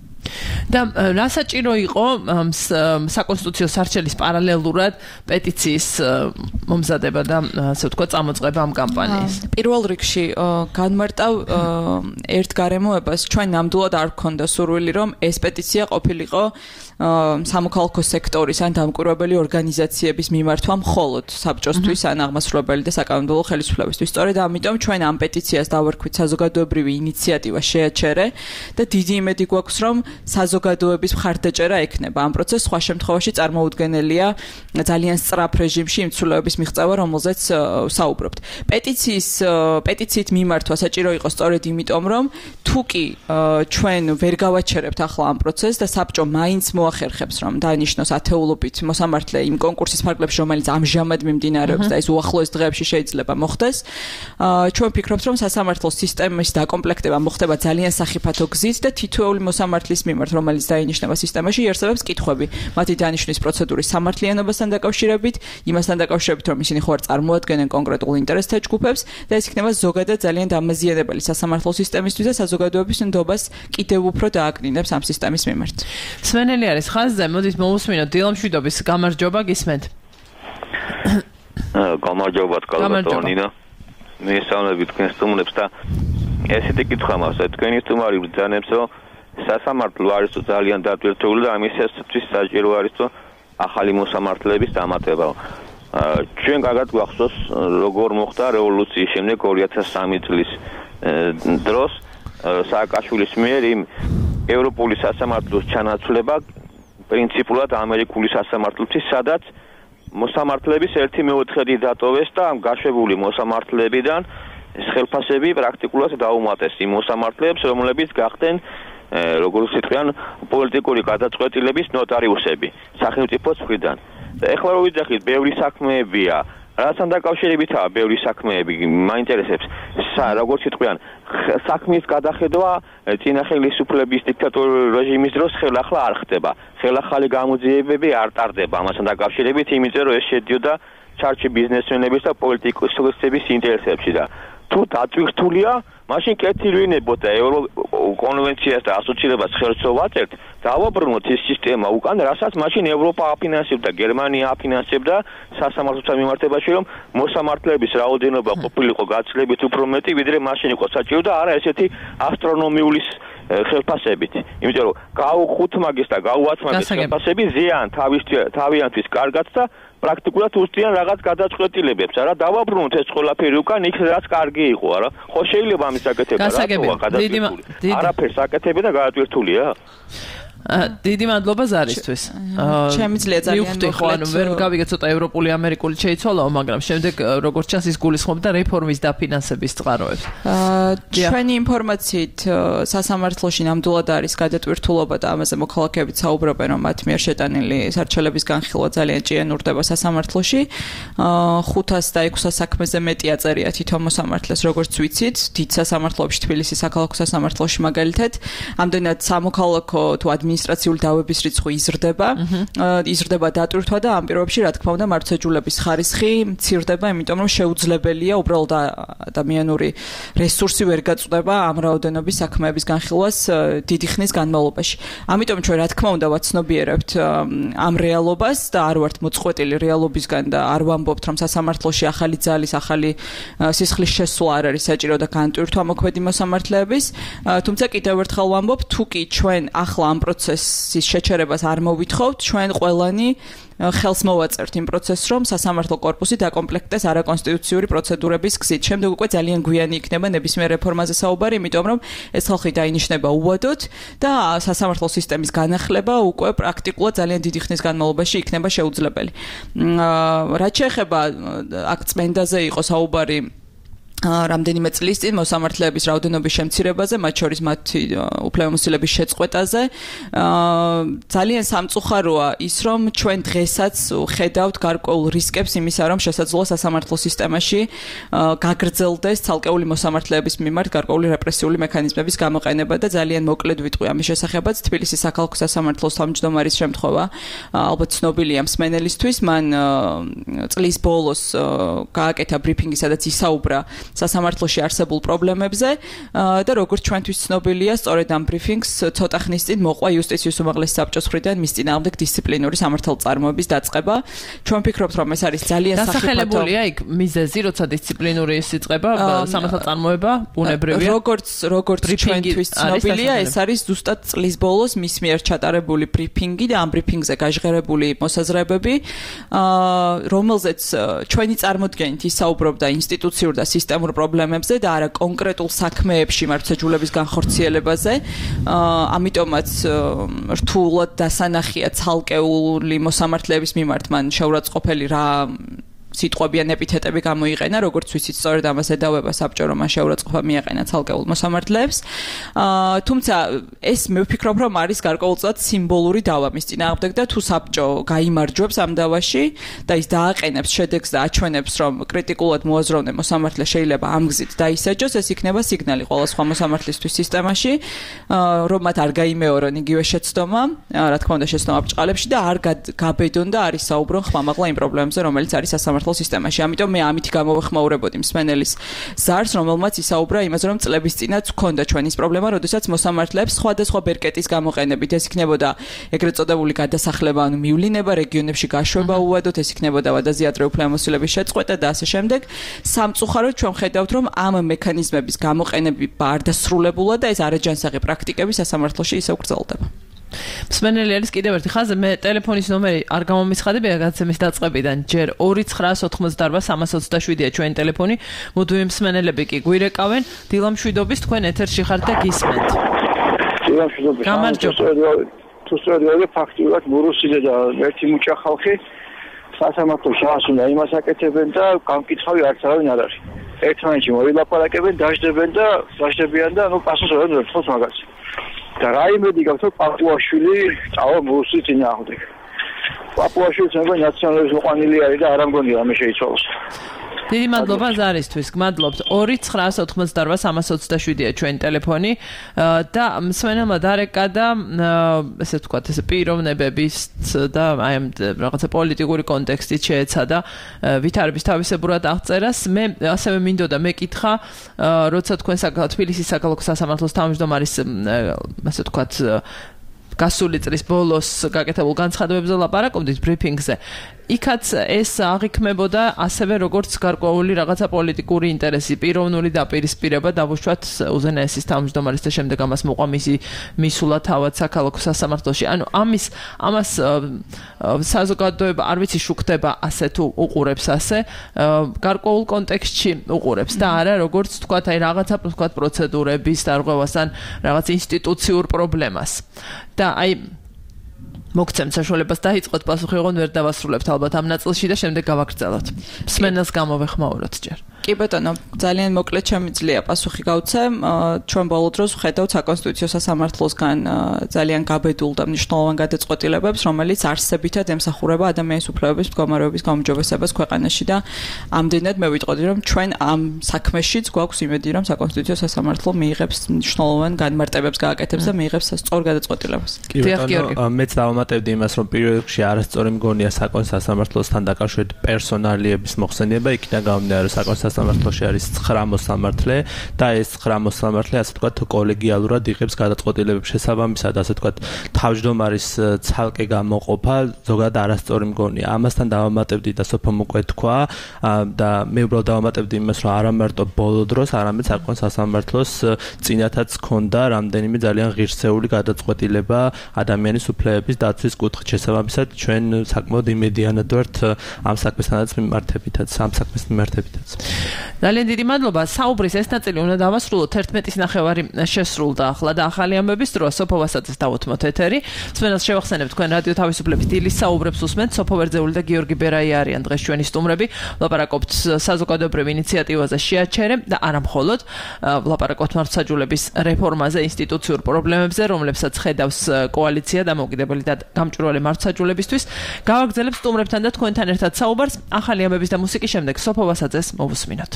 და რა საჭირო იყო საკონსტიტუციო სარჩელის პარალელურად პეტიციის მომზადება და ასე ვთქვათ წამოწყება ამ კამპანიის. პირველ რიგში განმარტავ ერთ გარემოებას, ჩვენ ნამდვილად არ გვქონდა სურვილი, რომ ეს პეტიცია ყოფილიყო სამოქალაქო სექტორის ან დამკვირვებელი ორგანიზაციების მიმართვა მხოლოდ საბჭოსთვის ან აღმასრულებელი და საკანონმდებლო ხელისუფლებისთვის. სწორედ ამიტომ ჩვენ ამ პეტიციას დავარქვით საზოგადოებრივი ინიციატივა შეაჩერე და დიდი იმედი გვაქვს, რომ საზოგადოების მხარდაჭერა ექნება ამ პროცესს. სხვა შემთხვევაში წარმოუდგენელია ძალიან სწრაფ რეჟიმში იმ ცვლილებების მიღწევა, რომელზეც საუბრობთ. პეტიციის პეტიციით მიმართვა საჭირო იყო სწორედ იმიტომ, რომ თუ კი ჩვენ ვერ გავაჩერებთ ახლა ამ პროცესს და საბჭო მაინც მოახერხებს, რომ დანიშნოს ათეულობით მოსამართლე იმ კონკურსის ფარგლებში, რომელიც ამჟამად მიმდინარეობს და ეს უახლოეს დღეებში შეიძლება მოხდეს, ჩვენ ვფიქრობთ, რომ სასამართლოს სისტემის დაკომპლექტება მოხდება ძალიან სახიფათო გზით და თითოეული მოსამართლის მიმართ, რომელიც დაინიშნება სისტემაში, იარსებებს კითხვები მათი დანიშვნის პროცედურის სამართლიანობასთან დაკავშირებით, იმასთან დაკავშირებით, რომ ისინი ხო არ წარმოადგენენ კონკრეტულ ინტერესთა ჯგუფებს და ეს იქნება ზოგადად ძალიან დამაზიანებელი სასამართლო სისტემისთვის და საზოგადოების ნდობას კიდევ უფრო დააკნინებს ამ სისტემის მიმართ. სვენელი არის ხაზზე, მოდით მოვუსმინოთ დილამშვიდობის გამარჯობა, გისმენთ. გამარჯობა კალბატონინა. მისავნები თქვენ სტუმრებს და ესეთი კითხვა მაქვს, თქვენი სტუმარი ბრძანებს, რომ სასამართლო არის ძალიან დატვირთული და ამისათვის საჭირო არის თუ ახალი მოსამართლეების დამატება. ჩვენ კარგად გვახსოვს, როგორ მოხდა რევოლუციის შემდეგ ორი ათას სამი წლის დროს სააკაშვილის მიერ იმ ევროპული სასამართლოს ჩანაცვლება პრინციპულად ამერიკული სასამართლოთი, სადაც მოსამართლეების ერთი მეოთხედი დატოვეს და ამ გაშვებული მოსამართლეებიდან ხელფასები პრაქტიკულად დაუმატეს იმ მოსამართლეებს, რომლებიც გახდნენ როგორც ვთქვიან, პოლიტიკური გადაწყვეტილების ნოტარიუსები სახელმწიფოს მხრიდან. ეხლა რო ვიძახით, ბევრი საქმეებია, რასთან დაკავშირებითაა ბევრი საქმეები, მაინტერესებს, როგორც ვთქვიან, საქმის გადახედვა წინა ხელისუფლების დიქტატორული რეჟიმის დროს ხელახლა არ ხდება. ხელახალი გამოძიებები არ ტარდება ამასთან დაკავშირებით, იმიტომ რომ ეს შედიოდა ჩარჩი ბიზნესმენების და პოლიტიკოსების ინტერესებში და თუ დატვირთულია, მაშინ კეთილი ვინებოთ და ევროკონვენციას და ასოცირებას ხელს ვაწერთ, დავაბრუნოთ ეს სისტემა უკან, რასაც მაშინ ევროპა აფინანსებდა, გერმანია აფინანსებდა სასამართლოთან მიმართებაში, რომ მოსამართლეების რაოდენობა ყოფილიყო გაცილებით უფრო მეტი, ვიდრე მაშინ იყო საჭირო და არა ესეთი ასტრონომიული ხელფასებით. იმიტომ რომ გაუ ხუთ მაგის და გაუ ათ მაგის ხელფასები ზიან თავიანთვის კარგად და პრაქტიკულად უსწრიან რაღაც გადაწყვეტილებებს, არა დავაბრუნოთ ეს ყველაფერი უკან, იქ რაც კარგი იყო, არა? ხო შეიძლება ამის საკეთება, რატოა გადაწყვეტილი? არაფერს აკეთები და გადაწყვეტილია? დიდი მადლობა ზარისთვის. შემიძლია ძალიან მოკლედ. ანუ ვერ გავიგე ცოტა ევროპული ამერიკული შეიცვალაო, მაგრამ შემდეგ როგორც ჩანს ის გულისხმობდა რეფორმის დაფინანსების წყაროებს. ჩვენი ინფორმაციით სასამართლოში ნამდვილად არის გადატვირთულობა და ამაზე მოქალაქეებიც საუბრობენ, რომ მათ მიერ შეტანილი სარჩელების განხილვა ძალიან ჭიანურდება სასამართლოში. ხუთას და ექვსას საქმეზე მეტი აწერია თვითონ მოსამართლეს, როგორც ვიცით, დიდ სასამართლოებში, თბილისის საქალაქო სასამართლოში მაგალითად, ამდენად სამოქალაქო თუ ადმინისტრაციული დავების რიცხვი იზრდება, იზრდება დატვირთვა და ამ პირობებში, რა თქმა უნდა, მართლმსაჯულების ხარისხი მცირდება, იმიტომ რომ შეუძლებელია უბრალოდ ადამიანური რესურსი ვერ გაწყვეტება ამ რაოდენობის საქმეების განხილვას დიდი ხნის განმავლობაში. ამიტომ ჩვენ რა თქმა უნდა ვაცნობიერებთ ამ რეალობას და არ ვართ მოწყვეტილი რეალობისგან და არ ვამბობთ, რომ სასამართლოში ახალი ძალის, ახალი სისხლის შესვლა არ არის საჭირო და განტვირთვა მოქმედი მოსამართლეების, თუმცა კიდევ ერთხელ ვამბობ, თუ კი ჩვენ ახლა ამ პროცესის შეჩერებას არ მოვითხოვთ, ჩვენ ყველანი ხელს მოვაწერთ იმ პროცესს, რომ სასამართლო კორპუსი დაკომპლექტდეს არაკონსტიტუციური პროცედურების გზით. შემდეგ უკვე ძალიან გვიანი იქნება ნებისმიერ რეფორმაზე საუბარი, იმიტომ რომ ეს ხალხი დაინიშნება უვადოდ და სასამართლო სისტემის განახლება უკვე პრაქტიკულად ძალიან დიდი ხნის განმავლობაში იქნება შეუძლებელი. რაც შეეხება აქ წმენდაზე იყო საუბარი რამდენიმე წლის წინ მოსამართლეების რაოდენობის შემცირებაზე, მათ შორის მათი უფლებამოსილების შეწყვეტაზე. ძალიან სამწუხაროა ის, რომ ჩვენ დღესაც ხედავთ გარკვეულ რისკებს იმისა, რომ შესაძლოა სასამართლო სისტემაში გაგრძელდეს ცალკეული მოსამართლეების მიმართ გარკვეული რეპრესიული მექანიზმების გამოყენება და ძალიან მოკლედ ვიტყვი ამის შესახებაც. თბილისის საქალაქო სასამართლოს თავმჯდომარის შემთხვევა ალბათ ცნობილია მსმენელისთვის, მან წლის ბოლოს გააკეთა ბრიფინგი, სადაც ისაუბრა სასამართლოში არსებულ პრობლემებზე და როგორც ჩვენთვის ცნობილია, სწორედ ამ ბრიფინგს ცოტა ხნის წინ მოყვა იუსტიციის უმაღლესი საბჭოს მხრიდან მის წინააღმდეგ დისციპლინური სამართალწარმოების დაწყება. ჩვენ ვფიქრობთ, რომ ეს არის ძალიან სახიფათო. დასახელებულია იქ მიზეზი, როცა დისციპლინური სიწყება სამართალწარმოება ბუნებრივია. როგორც როგორც ჩვენთვის ცნობილია, ეს არის ზუსტად წლის ბოლოს მის მიერ ჩატარებული ბრიფინგი და ამ ბრიფინგზე გაჟღერებული მოსაზრებები, რომელზეც ჩვენი წარმოდგენით ისაუბრობდა ინსტიტუციურ და სისტემურ პრობლემებზე და არა კონკრეტულ საქმეებში მართლმსაჯულების განხორციელებაზე. ამიტომაც რთულად დასანახია ცალკეული მოსამართლეების მიმართ მან შეურაცხყოფელი რა სიტყვებიან ეპითეტები გამოიყენა, როგორც ვიცით, სწორედ ამას ედავება საბჭო, რომ მან შეურაცხყოფა მიაყენა ცალკეულ მოსამართლეებს. თუმცა ეს მე ვფიქრობ, რომ არის გარკვეულწილად სიმბოლური დავა მის წინააღმდეგ და თუ საბჭო გაიმარჯვებს ამ დავაში და ის დააყენებს შედეგს და აჩვენებს, რომ კრიტიკულად მოაზროვნე მოსამართლე შეიძლება ამ გზით დაისაჯოს, ეს იქნება სიგნალი ყველა სხვა მოსამართლისთვის სისტემაში, რომ მათ არ გაიმეორონ იგივე შეცდომა, რა თქმა უნდა, შეცდომა ბრჭყალებში და არ გაბედონ და არ ისაუბრონ ხმამაღლა იმ პრობლემებზე, რომელიც არის სასამართლო სისტემაში. ამიტომ მე ამით გამოვეხმაურებოდი მსმენელის ზარს, რომელმაც ისაუბრა იმაზე, რომ წლების წინაც ჰქონდა ჩვენის პრობლემა, როდესაც მოსამართლეებს სხვადასხვა ბერკეტის გამოყენებით ეს იქნებოდა ეგრეთ წოდებული გადასახლება, ანუ მიuliნება რეგიონებში გაშვება უვადოთ, ეს იქნებოდა ვადაზე ადრე უფლებამოსილების შეწყვეტა და ასე შემდეგ. სამწუხაროდ ჩვენ ხედავთ, რომ ამ მექანიზმების გამოყენება არ დასრულებულა და ეს არაჯანსაღი პრაქტიკები სასამართლოში ისევ გრძელდება. მსმენელი არის კიდევ ერთი ხაზი, მე ტელეფონის ნომერი არ გამომისხადებია გადაცემის დაწყებიდან. ჯერ ორი ცხრა ოთხმოცდაარბა სამას ოცდაშვიდია ჩვენი ტელეფონი. მუდმივი მსმენელები კი გვირეკავენ. დილამშვიდობის, თქვენ ეთერში ხართ და გისმენთ. დილამშვიდობის. გამარჯობა. თუ სწორედ ფაქტიურად მურუსიძე და ერთი მუჭა ხალხი სასამართლოში ამას უნდა იმას აკეთებენ და გამკითხავი არც არავინ არ არის. ერთმანეთში მოილაპარაკებენ, დაждდებენ და დაждდებიან და ნუ პასუხს ვერ ერთხელ მაგას. და რა იმედი გაქვთ, რომ პაპუაშვილი წავა მუსის წინააღმდეგ. პაპუაშვილი ცნობილი ნაციონალიზმის მოყვანილი არის და არ ამგონია რამე შეიცვალოს. დიდი მადლობა ზარისთვის. გმადლობთ. ორი ცხრა ოთხმოცდაარბა სამას ოცდაშვიდია ჩვენი ტელეფონი და მსმენელმა დარეკა და ესე ვთქვათ, ეს პიროვნებების და აი ამ რაღაცა პოლიტიკური კონტექსტით შეეცადა ვითარების თავისებურად აღწერას. მე ასევე მინდოდა მეკითხა, როცა თქვენ თბილისის საქალაქო სასამართლოს თავმჯდომარის ასე ვთქვათ გასული წლის ბოლოს გაკეთებულ განცხადებებზე ლაპარაკობდით ბრიფინგზე. იქაც ეს აღიქმებოდა ასევე როგორც გარკვეული რაღაცა პოლიტიკური ინტერესი, პიროვნული დაპირისპირება დავუშვათ უზენაესის თავმჯდომარის და შემდეგ ამას მოყვა მისი მისულა თავად საქალაქო სასამართლოში. ანუ ამის ამას საზოგადოება არ ვიცი შუქდება ასე თუ უყურებს ასე, გარკვეულ კონტექსტში უყურებს და არა როგორც თქვათ აი რაღაცა თქვათ პროცედურების დარღვევას ან რაღაც ინსტიტუციურ პრობლემას. და აი მოგცემთ საშუალებას დაიწყოთ პასუხი, ოღონდ ვერ დავასრულებთ ალბათ ამ ნაწილში და შემდეგ გავაგრძელოთ. მსმენელს გამოვეხმაუროთ ჯერ. კი ბატონო, ძალიან მოკლედ შემიძლია პასუხი გავცემ. ჩვენ ბოლო დროს ვხედავთ საკონსტიტუციო სასამართლოსგან ძალიან გაბედულ და მნიშვნელოვან გადაწყვეტილებებს, რომელიც არსებითად ემსახურება ადამიანის უფლებების მდგომარეობის გაუმჯობესებას ქვეყანაში და ამდენად მე ვიტყოდი, რომ ჩვენ ამ საქმეშიც გვაქვს იმედი, რომ საკონსტიტუციო სასამართლო მიიღებს მნიშვნელოვან განმარტებებს გააკეთებს და მიიღებს სწორ გადაწყვეტილებას. კი ბატონო, მეც დავამატებდი იმას, რომ პირველ რიგში არასწორი მგონია საკონსტიტუციო სასამართლოსთან დაკავშირებით პერსონალიების მოხსენება, იქიდან გამომდინარე საკონსტიტუციო სასამართლოში არის ცხრა მოსამართლე და ეს ცხრა მოსამართლე ასე ვთქვათ კოლეგიალურად იღებს გადაწყვეტილებებს შესაბამისად, ასე ვთქვათ თავმჯდომარის ცალკე გამოყოფა ზოგადად არასწორი მგონია. ამასთან დავამატებდი და სოფომ უკვე თქვა და მე უბრალოდ დავამატებდი იმას, რომ არა მარტო ბოლო დროს, არამედ საკონსტიტუციო სასამართლოს წინათაც ჰქონდა რამდენიმე ძალიან ღირსეული გადაწყვეტილება ადამიანის უფლებების დაცვის კუთხით. შესაბამისად ჩვენ საკმაოდ იმედიანად ვართ ამ საქმესთანაც მიმართებითაც, ამ საქმის მიმართებითაც. ძალიან დიდი მადლობა. საუბრის ეს ნაწილი უნდა დავასრულოთ. ერთმეტის ნახევარი შესრულდა ახლა და ახალი ამბების დროს სოფო ვასაძეს დავუთმოთ ეთერი. მსმენელს შევახსენებ, თქვენ რადიო თავისუფლების დილის საუბრებს უსმენთ. სოფო ვერძეული და გიორგი ბერაი არიან დღეს ჩვენი სტუმრები. ლაპარაკობთ საზოგადოებრივ ინიციატივაზე შეაჩერე და არა მხოლოდ ლაპარაკობთ მართლმსაჯულების რეფორმაზე, ინსტიტუციურ პრობლემებზე, რომლებსაც ხედავს კოალიცია დამოუკიდებელი და გამჭვირვალე მართლმსაჯულებისთვის. გავაგრძელებ სტუმრებთან და თქვენთან ერთად საუბარს. ახალი ამბების და მუსიკის შემდეგ სოფო ვასაძეს მოვუსმინოთ.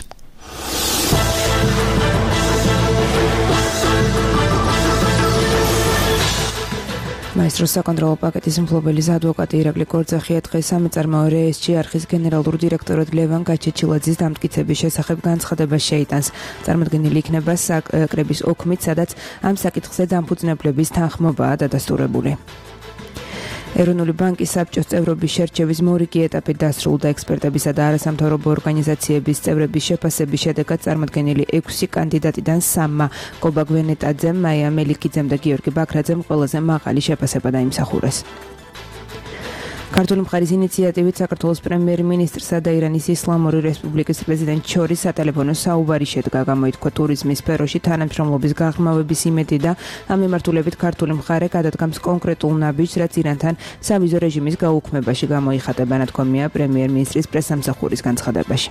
Maestros საკონტროლო პაკეტის მფლობელის ადვოკატი ირაკლი კორძახია დღეს სამეწარმეო რეესტრი არხის გენერალურ დირექტორად ლევან გაჩეჩილაძის დამტკიცების შესახებ განცხადება შეიტანს. Წარმოდგენილი იქნება საკრების ოქმით, სადაც ამ საკითხზე დამფუძნებლების თანხმობაა დადასტურებული. ეროვნული ბანკის საბჭოს წევრობის შერჩევის მორიგი ეტაპი დასრულდა. ექსპერტებისა და არასამთავრობო ორგანიზაციების წევრების შეფასების შედეგად წარმოდგენილი ექვსი კანდიდატიდან სამმა კობა გვენეტაძემ, მაია მელიქიძემ და გიორგი ბაქრაძემ ყველაზე მაღალი შეფასება დაიმსახურეს. ქართული მხარის ინიციატივით საქართველოს პრემიერ-მინისტრსა და ირანის ისლამური რესპუბლიკის პრეზიდენტს შორის სატელეფონო საუბარი შედგა. გამოითქვა ტურიზმის სფეროში თანამშრომლობის გაღრმავების იმედი და ამ მიმართულებით ქართული მხარე გადადგამს კონკრეტულ ნაბიჯს, რაც ირანთან სავიზო რეჟიმის გაუქმებაში გამოიხატება, ნათქვამია პრემიერ-მინისტრის პრესსამსახურის განცხადებაში.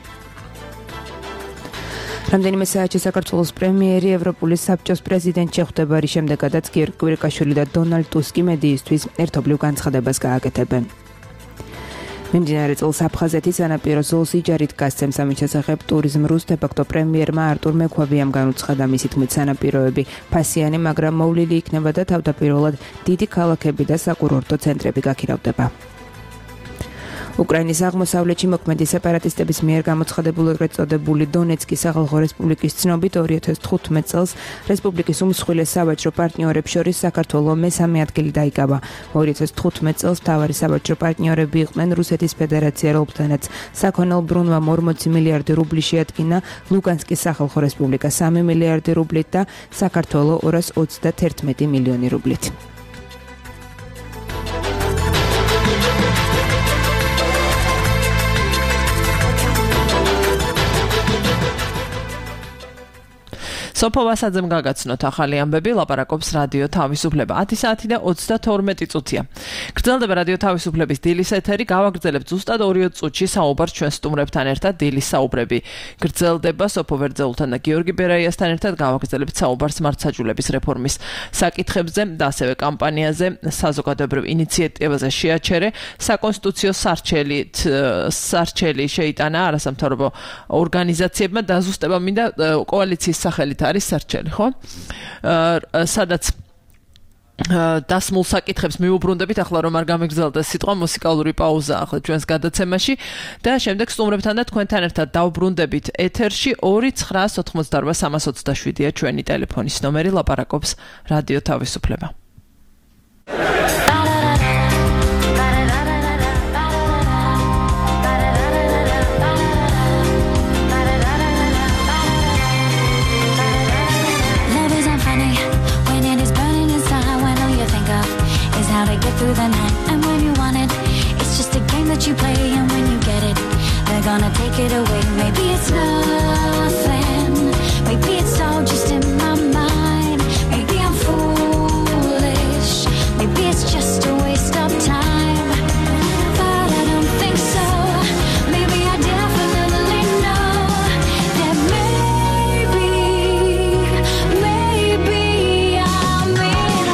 რამდენიმე საათში საქართველოს პრემიერი ევროპული საბჭოს პრეზიდენტი შეხვდება, რის შემდეგაც გიორგი კვირიკაშვილი და დონალდ ტუსკი მედიისთვის ერთობლივ განცხადებას გააკეთებენ. მიმდინარე წელს აფხაზეთის სანაპირო ზოლს იჯარით გასცემს. ამის შესახებ ტურიზმ რუს დე-ფაქტო პრემიერმა არტურ მექვაბიამ განუცხადა. მისი თქმით, სანაპიროები ფასიანი, მაგრამ მოვლილი იქნება და თავდაპირველად დიდი ქალაქები და საკურორტო ცენტრები გაქირავდება. უკრაინის აღმოსავლეთში მოქმედი სეპარატისტების მიერ გამოცხადებულ ეგრეთ წოდებული დონეცკის სახალხო რესპუბლიკის ცნობით ორი ათას თხუთმეტ წელს რესპუბლიკის უმსხვილეს სავაჭრო პარტნიორებს შორის საქართველოს მესამე ადგილი დაიკავა. ორი ათას თხუთმეტ წელს მთავარი სავაჭრო პარტნიორები იყვნენ რუსეთის ფედერაცია, რომელთანაც საქონელ ბრუნვამ ორმოცი მილიარდი რუბლი შეადგინა, ლუგანსკის სახალხო რესპუბლიკა სამი მილიარდი რუბლით და საქართველოს ორას ოცდაათი მილიონი რუბლით. სოფო ვასაძემ გაგაცნოთ ახალი ამბები, ლაპარაკობს რადიო თავისუფლება. ათი საათი და ოცდათორმეტი წუთია. გრძელდება რადიო თავისუფლების დილის ეთერი, გავაგრძელებთ ზუსტად ორი წუთში საუბარს ჩვენ სტუმრებთან ერთად დილის საუბრები. გრძელდება სოფო ვერძეულთან და გიორგი ბერაიასთან ერთად გავაგრძელებთ საუბარს მართლმსაჯულების რეფორმის საკითხებზე და ასევე კამპანიაზე, საზოგადოებრივ ინიციატივაზე შეაჩერე, საკონსტიტუციო სარჩელით სარჩელი შეიტანა არასამთავრობო ორგანიზაციებმა დაზუსტება მინდა კოალიციის სახელით არის სარჩელი, ხო? სადაც დასმულ საკითხებს მიუბრუნდებით, ახლა რომ არ გამიგზელდეს სიტყვა, მუსიკალური პაუზა ახლა ჩვენს გადაცემაში და შემდეგ სტუმრებთან და თქვენთან ერთად დავბრუნდებით ეთერში. ორი ცხრა ოთხმოცდაორვა სამას ოცდაშვიდია ჩვენი ტელეფონის ნომერი, ლაპარაკობს რადიო თავისუფლება. Get through the night, and when you want it, it's just a game that you play, and when you get it, they're gonna take it away. Maybe it's nothing, maybe it's all just in my mind, maybe I'm foolish, maybe it's just a waste of time, but I don't think so. Maybe I definitely know that maybe, maybe I'm in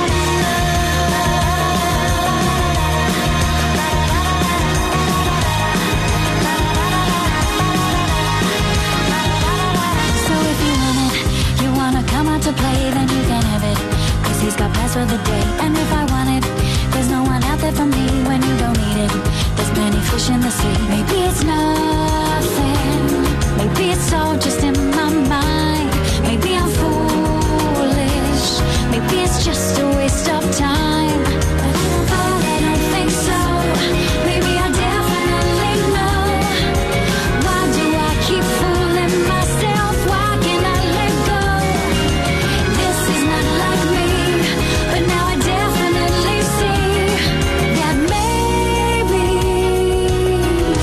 to play, then you can have it, cause he's got plans for the day. And if I want it, there's no one out there for me when you don't need it. There's plenty fish in the sea. Maybe it's nothing, maybe it's all just in my mind, maybe I'm foolish, maybe it's just a waste of time, but I don't think so. Maybe I definitely know. Why do I keep fooling myself? Why can't I let go? This is not like me, but now I definitely see that maybe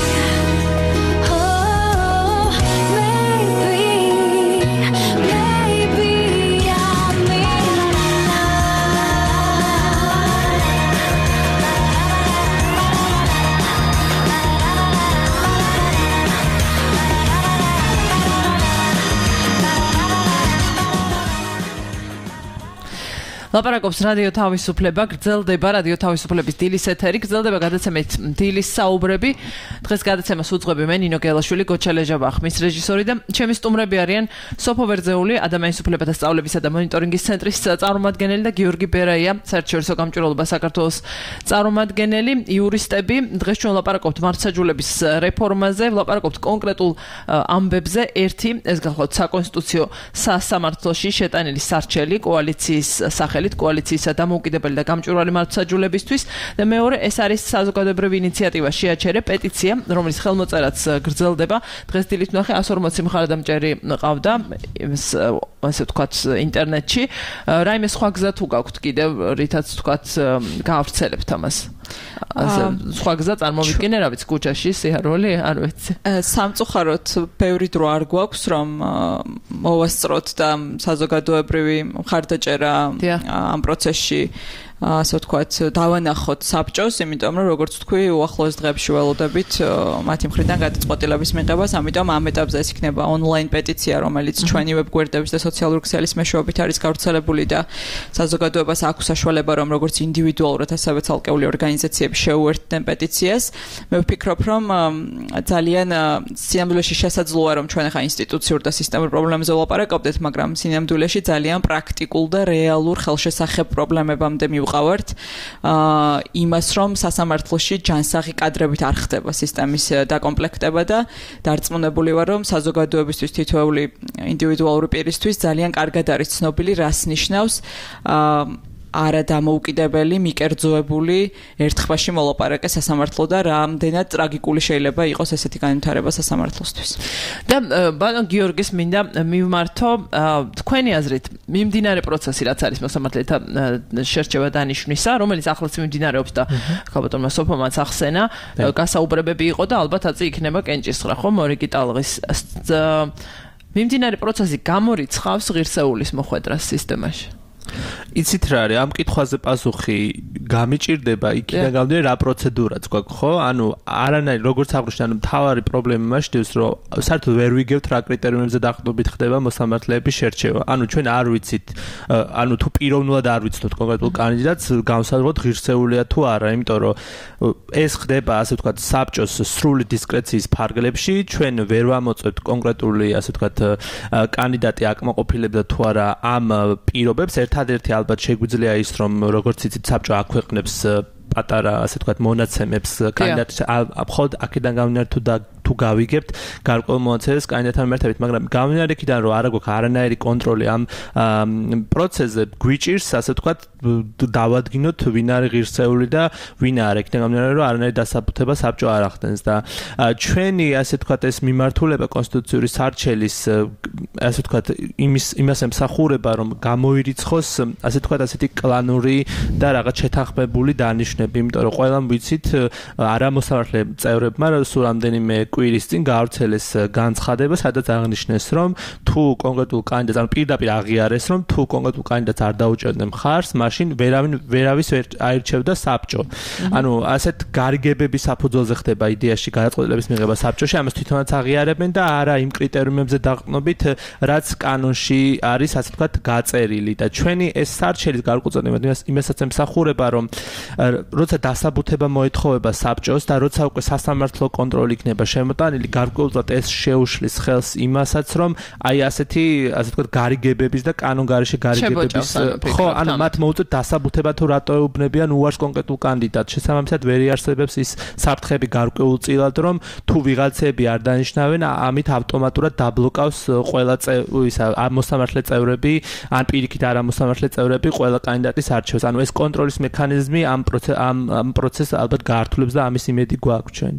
ლაპარაკობს რადიო თავისუფლება, გრძელდება რადიო თავისუფლების დილის ეთერი, გრძელდება გადაცემით დილის საუბრები. დღეს გადაცემას უძღვები მე ნინო გელაშვილი, გოჩალეჟაბა ხმის რეჟისორი და ჩემი სტუმრები არიან სოფო ვერძეული, ადამიანის უფლებათა სწავლებისა და მონიტორინგის ცენტრის წარმომადგენელი და გიორგი ბერაია, საერთაშორისო გამჭვირვალობა საქართველოს წარმომადგენელი, იურისტები. დღეს ჩვენ ლაპარაკობთ მართლმსაჯულების რეფორმაზე, ლაპარაკობთ კონკრეტულ ამბებზე. ერთი, ეს გახლავთ საკონსტიტუციო სასამართლოში შეტანილი სარჩელი კოალიციის სახელით კოალიციისა დამოუკიდებელი და გამჭვირვალე მართლმსაჯულებისთვის და მეორე ეს არის საზოგადოებრივი ინიციატივა შეაჩერე პეტიცია, რომლის ხელმოწერაც გრძელდება. დღეს დილით ვნახე εκατს ორმოცი მხარდამჭერი ყავდა ასე ვთქვათ ინტერნეტში. რაიმე სხვა გზა თუ გაქვთ კიდევ რითაც ვთქვათ გაავრცელებთ ამას? ასე სხვა გზა წარმოვიდგინე, რა ვიცი, ქუჩაში სიარული, არ ვიცი. სამწუხაროდ ბევრი დრო არ გვაქვს რომ მოვასწროთ და საზოგადოებრივი მხარდაჭერა ამ პროცესში ასე ვთქვათ დავანახოთ საბჭოს, იმიტომ რომ როგორც ვთქვი, უახლოეს დღეებში ველოდებით მათი მხრიდან გადაწყვეტილების მიღებას, ამიტომ ამ ეტაპზე ეს იქნება ონლაინ პეტიცია, რომელიც ჩვენი ვებგვერდების და სოციალური ქსელის მეშვეობით არის გავრცელებული და საზოგადოებას აქვს საშუალება რომ როგორც ინდივიდუალურად, ასევე ცალკეული ორგანიზაციები შეუერთდნენ პეტიციას. მე ვფიქრობ, რომ ძალიან სინამდვილეში შესაძლოა რომ ჩვენ ახლა ინსტიტუციურ და სისტემურ პრობლემებზე ვლაპარაკობდეთ, მაგრამ სინამდვილეში ძალიან პრაქტიკულ და რეალურ ხელშესახებ პრობლემებამდე მივყავართ იმას, რომ სასამართლოში ჯანსაღი კადრებით არ ხდება სისტემის დაკომპლექტება და დარწმუნებული ვარ, რომ საზოგადოებისთვის თითოეული ინდივიდუალური პირისთვის ძალიან კარგად არის ცნობილი, რას ნიშნავს არა დამოუკიდებელი, მიკერძოებული ერთხმაში მოლაპარაკე სასამართლო და რამდენად ტრაგიკული შეიძლება იყოს ესეთი განვითარება სასამართლოსთვის. და ბატონ გიორგის მინდა მივმართო თქვენი აზრით მიმდინარე პროცესი რაც არის მოსამართლეთა შერჩევა დანიშვნისა, რომელიც ახლაც მიმდინარეობს და ხალბატონმა სოფომაც ახსენა, გასაუბრებები იყო და ალბათ აწი იქნება კენჭისხრა, ხო, მორიგი ტალღის მიმდინარე პროცესი გამორიცხავს ღირსეულის მოხვედრას სისტემაში. იცით რა არის ამ კითხვაზე პასუხი გამიჭირდება იქიდან გამომდინარე რა პროცედურაც გვაქვს ხო? ანუ არანაირ როგორც აღნიშნე, ანუ მთავარი პრობლემა მასშტაბს რომ საერთოდ ვერ ვიგებთ რა კრიტერიუმებზე დაყრდნობით ხდება მოსამართლეების შერჩევა. ანუ ჩვენ არ ვიცით, ანუ თუ პიროვნულად არ ვიცით კონკრეტულ კანდიდატს განსაზღვროთ ღირსეულია თუ არა, იმიტომ რომ ეს ხდება ასე ვთქვათ საბჭოს სრული დისკრეციის ფარგლებში, ჩვენ ვერ ვამოწევთ კონკრეტული ასე ვთქვათ კანდიდატი აკმაყოფილებდა თუ არა ამ პირობებს. ერთადერთი ალბათ შეგვიძლია ის რომ როგორც იცით საბჭო აქვეყნებს პატარა ასე ვთქვათ მონაცემებს კანდიდატს მხოლოდ აქედან გამომდინარე თუ თუ გავიგებთ გარკვეულ მონაცემებს კანდიდატთან მიმართებით, მაგრამ გამომდინარე იქიდან რომ არა გვაქვს არანაირი კონტროლი ამ პროცესზე, გვიჭირს ასე ვთქვათ დავადგინოთ ვინ არის ღირსეული და ვინ არა. იქიდან გამომდინარე რომ არანაირი დასაბუთება საბჭო არ ახდენს და ჩვენი ასე ვთქვათ ეს მიმართულება კონსტიტუციური სარჩელის ასე ვთქვათ იმის იმას ემსახურება რომ გამოირიცხოს ასე ვთქვათ ასეთი კლანური და რაღაც შეთანხმებული დანიშვნები, იმიტომ რომ ყველამ ვიცით არა მოსამართლე წევრებმა სულ რამდენიმე კვირის წინ გაავრცელეს განცხადება, სადაც აღნიშნეს, რომ თუ კონკრეტულ კანდიდატს, ანუ პირდაპირ აღიარეს, რომ თუ კონკრეტულ კანდიდატს არ დაუჭერდნენ მხარს, მაშინ ვერავინ ვერავის ვერ აირჩევდა საბჭო. ანუ ასეთ გარიგებების საფუძველზე ხდება იდეაში გადაწყვეტილების მიღება საბჭოში, ამას თვითონაც აღიარებენ და არა იმ კრიტერიუმებზე დაყრდნობით, რაც კანონში არის, ასე ვთქვათ, გაწერილი და ჩვენი ეს სარჩელის გარკვეულწოდება იმასაც ემსახურება, რომ როცა დასაბუთება მოეთხოვება საბჭოს და როცა უკვე სასამართლო კონტროლი იქნება შემოტანილი, გარკვეულწოდ ეს შეუშლის ხელს იმასაც, რომ აი ასეთი, ასე ვთქვათ, გარიგებების და კანონგარეშე გარიგებების ხო, ანუ მათ მოუწევთ დასაბუთება თუ რატო ეუბნებიან უარს კონკრეტულ კანდიდატს. შესაბამისად ვერ იარსებებს ის საფრთხები გარკვეულწილად, რომ თუ ვიღაცები არ დანიშნავენ, ამით ავტომატურად დაბლოკავს ყველა ისა მოსამართლე წევრები, ან პირიქით არა მოსამართლე წევრები ყველა კანდიდატის არჩევას. ანუ ეს კონტროლის მექანიზმი ამ ამ პროცესს ალბათ გაართულებს და ამის იმედი გვაქვს ჩვენ.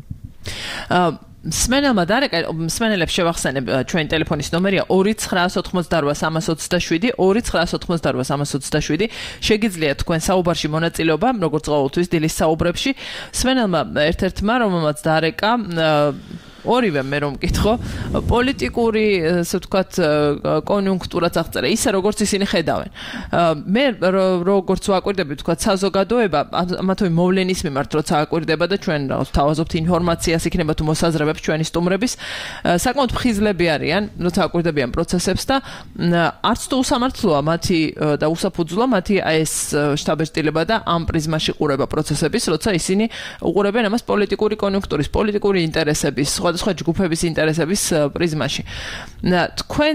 სმენელმა დარეკა, სმენელებს შევახსენებ, ჩვენი ტელეფონის ნომერია ორი ცხრაას ოთხმოცდარვა სამას ოცდაშვიდი, ორი ცხრაას ოთხმოცდარვა სამას ოცდაშვიდი. შეგიძლიათ თქვენ საუბარში მონაწილეობა, როგორც ყოველთვის დილის საუბრებში. სმენელმა ერთ-ერთმა, რომელმაც დარეკა ორივე მე რომ მკითხო, პოლიტიკური, ასე ვთქვათ, კონიუნქტურაც აღწერა, ისე როგორც ისინი ხედავენ. მე როგორც ვაკვირდები, ვთქვათ, საზოგადოება, ამათოი მოვლენის მიმართ როცა აკვირდება და ჩვენ თავაზობთ ინფორმაციას, იქნება თუ მოსაზრებებს ჩვენი სტუმრების, საკმაოდ ფხიზლები არიან, როცა აკვირდებიან პროცესებს და არც თუ უსამართლოა მათი და უსაფუძვლოა მათი ეს შტაბ-ეჭდილება და ამ პრიზმაში ყურება პროცესების, როცა ისინი უყურებენ ამას პოლიტიკური კონიუნქტურის, პოლიტიკური ინტერესების, სხვადასხვა ჯგუფების ინტერესების პრიზმაში. თქვენ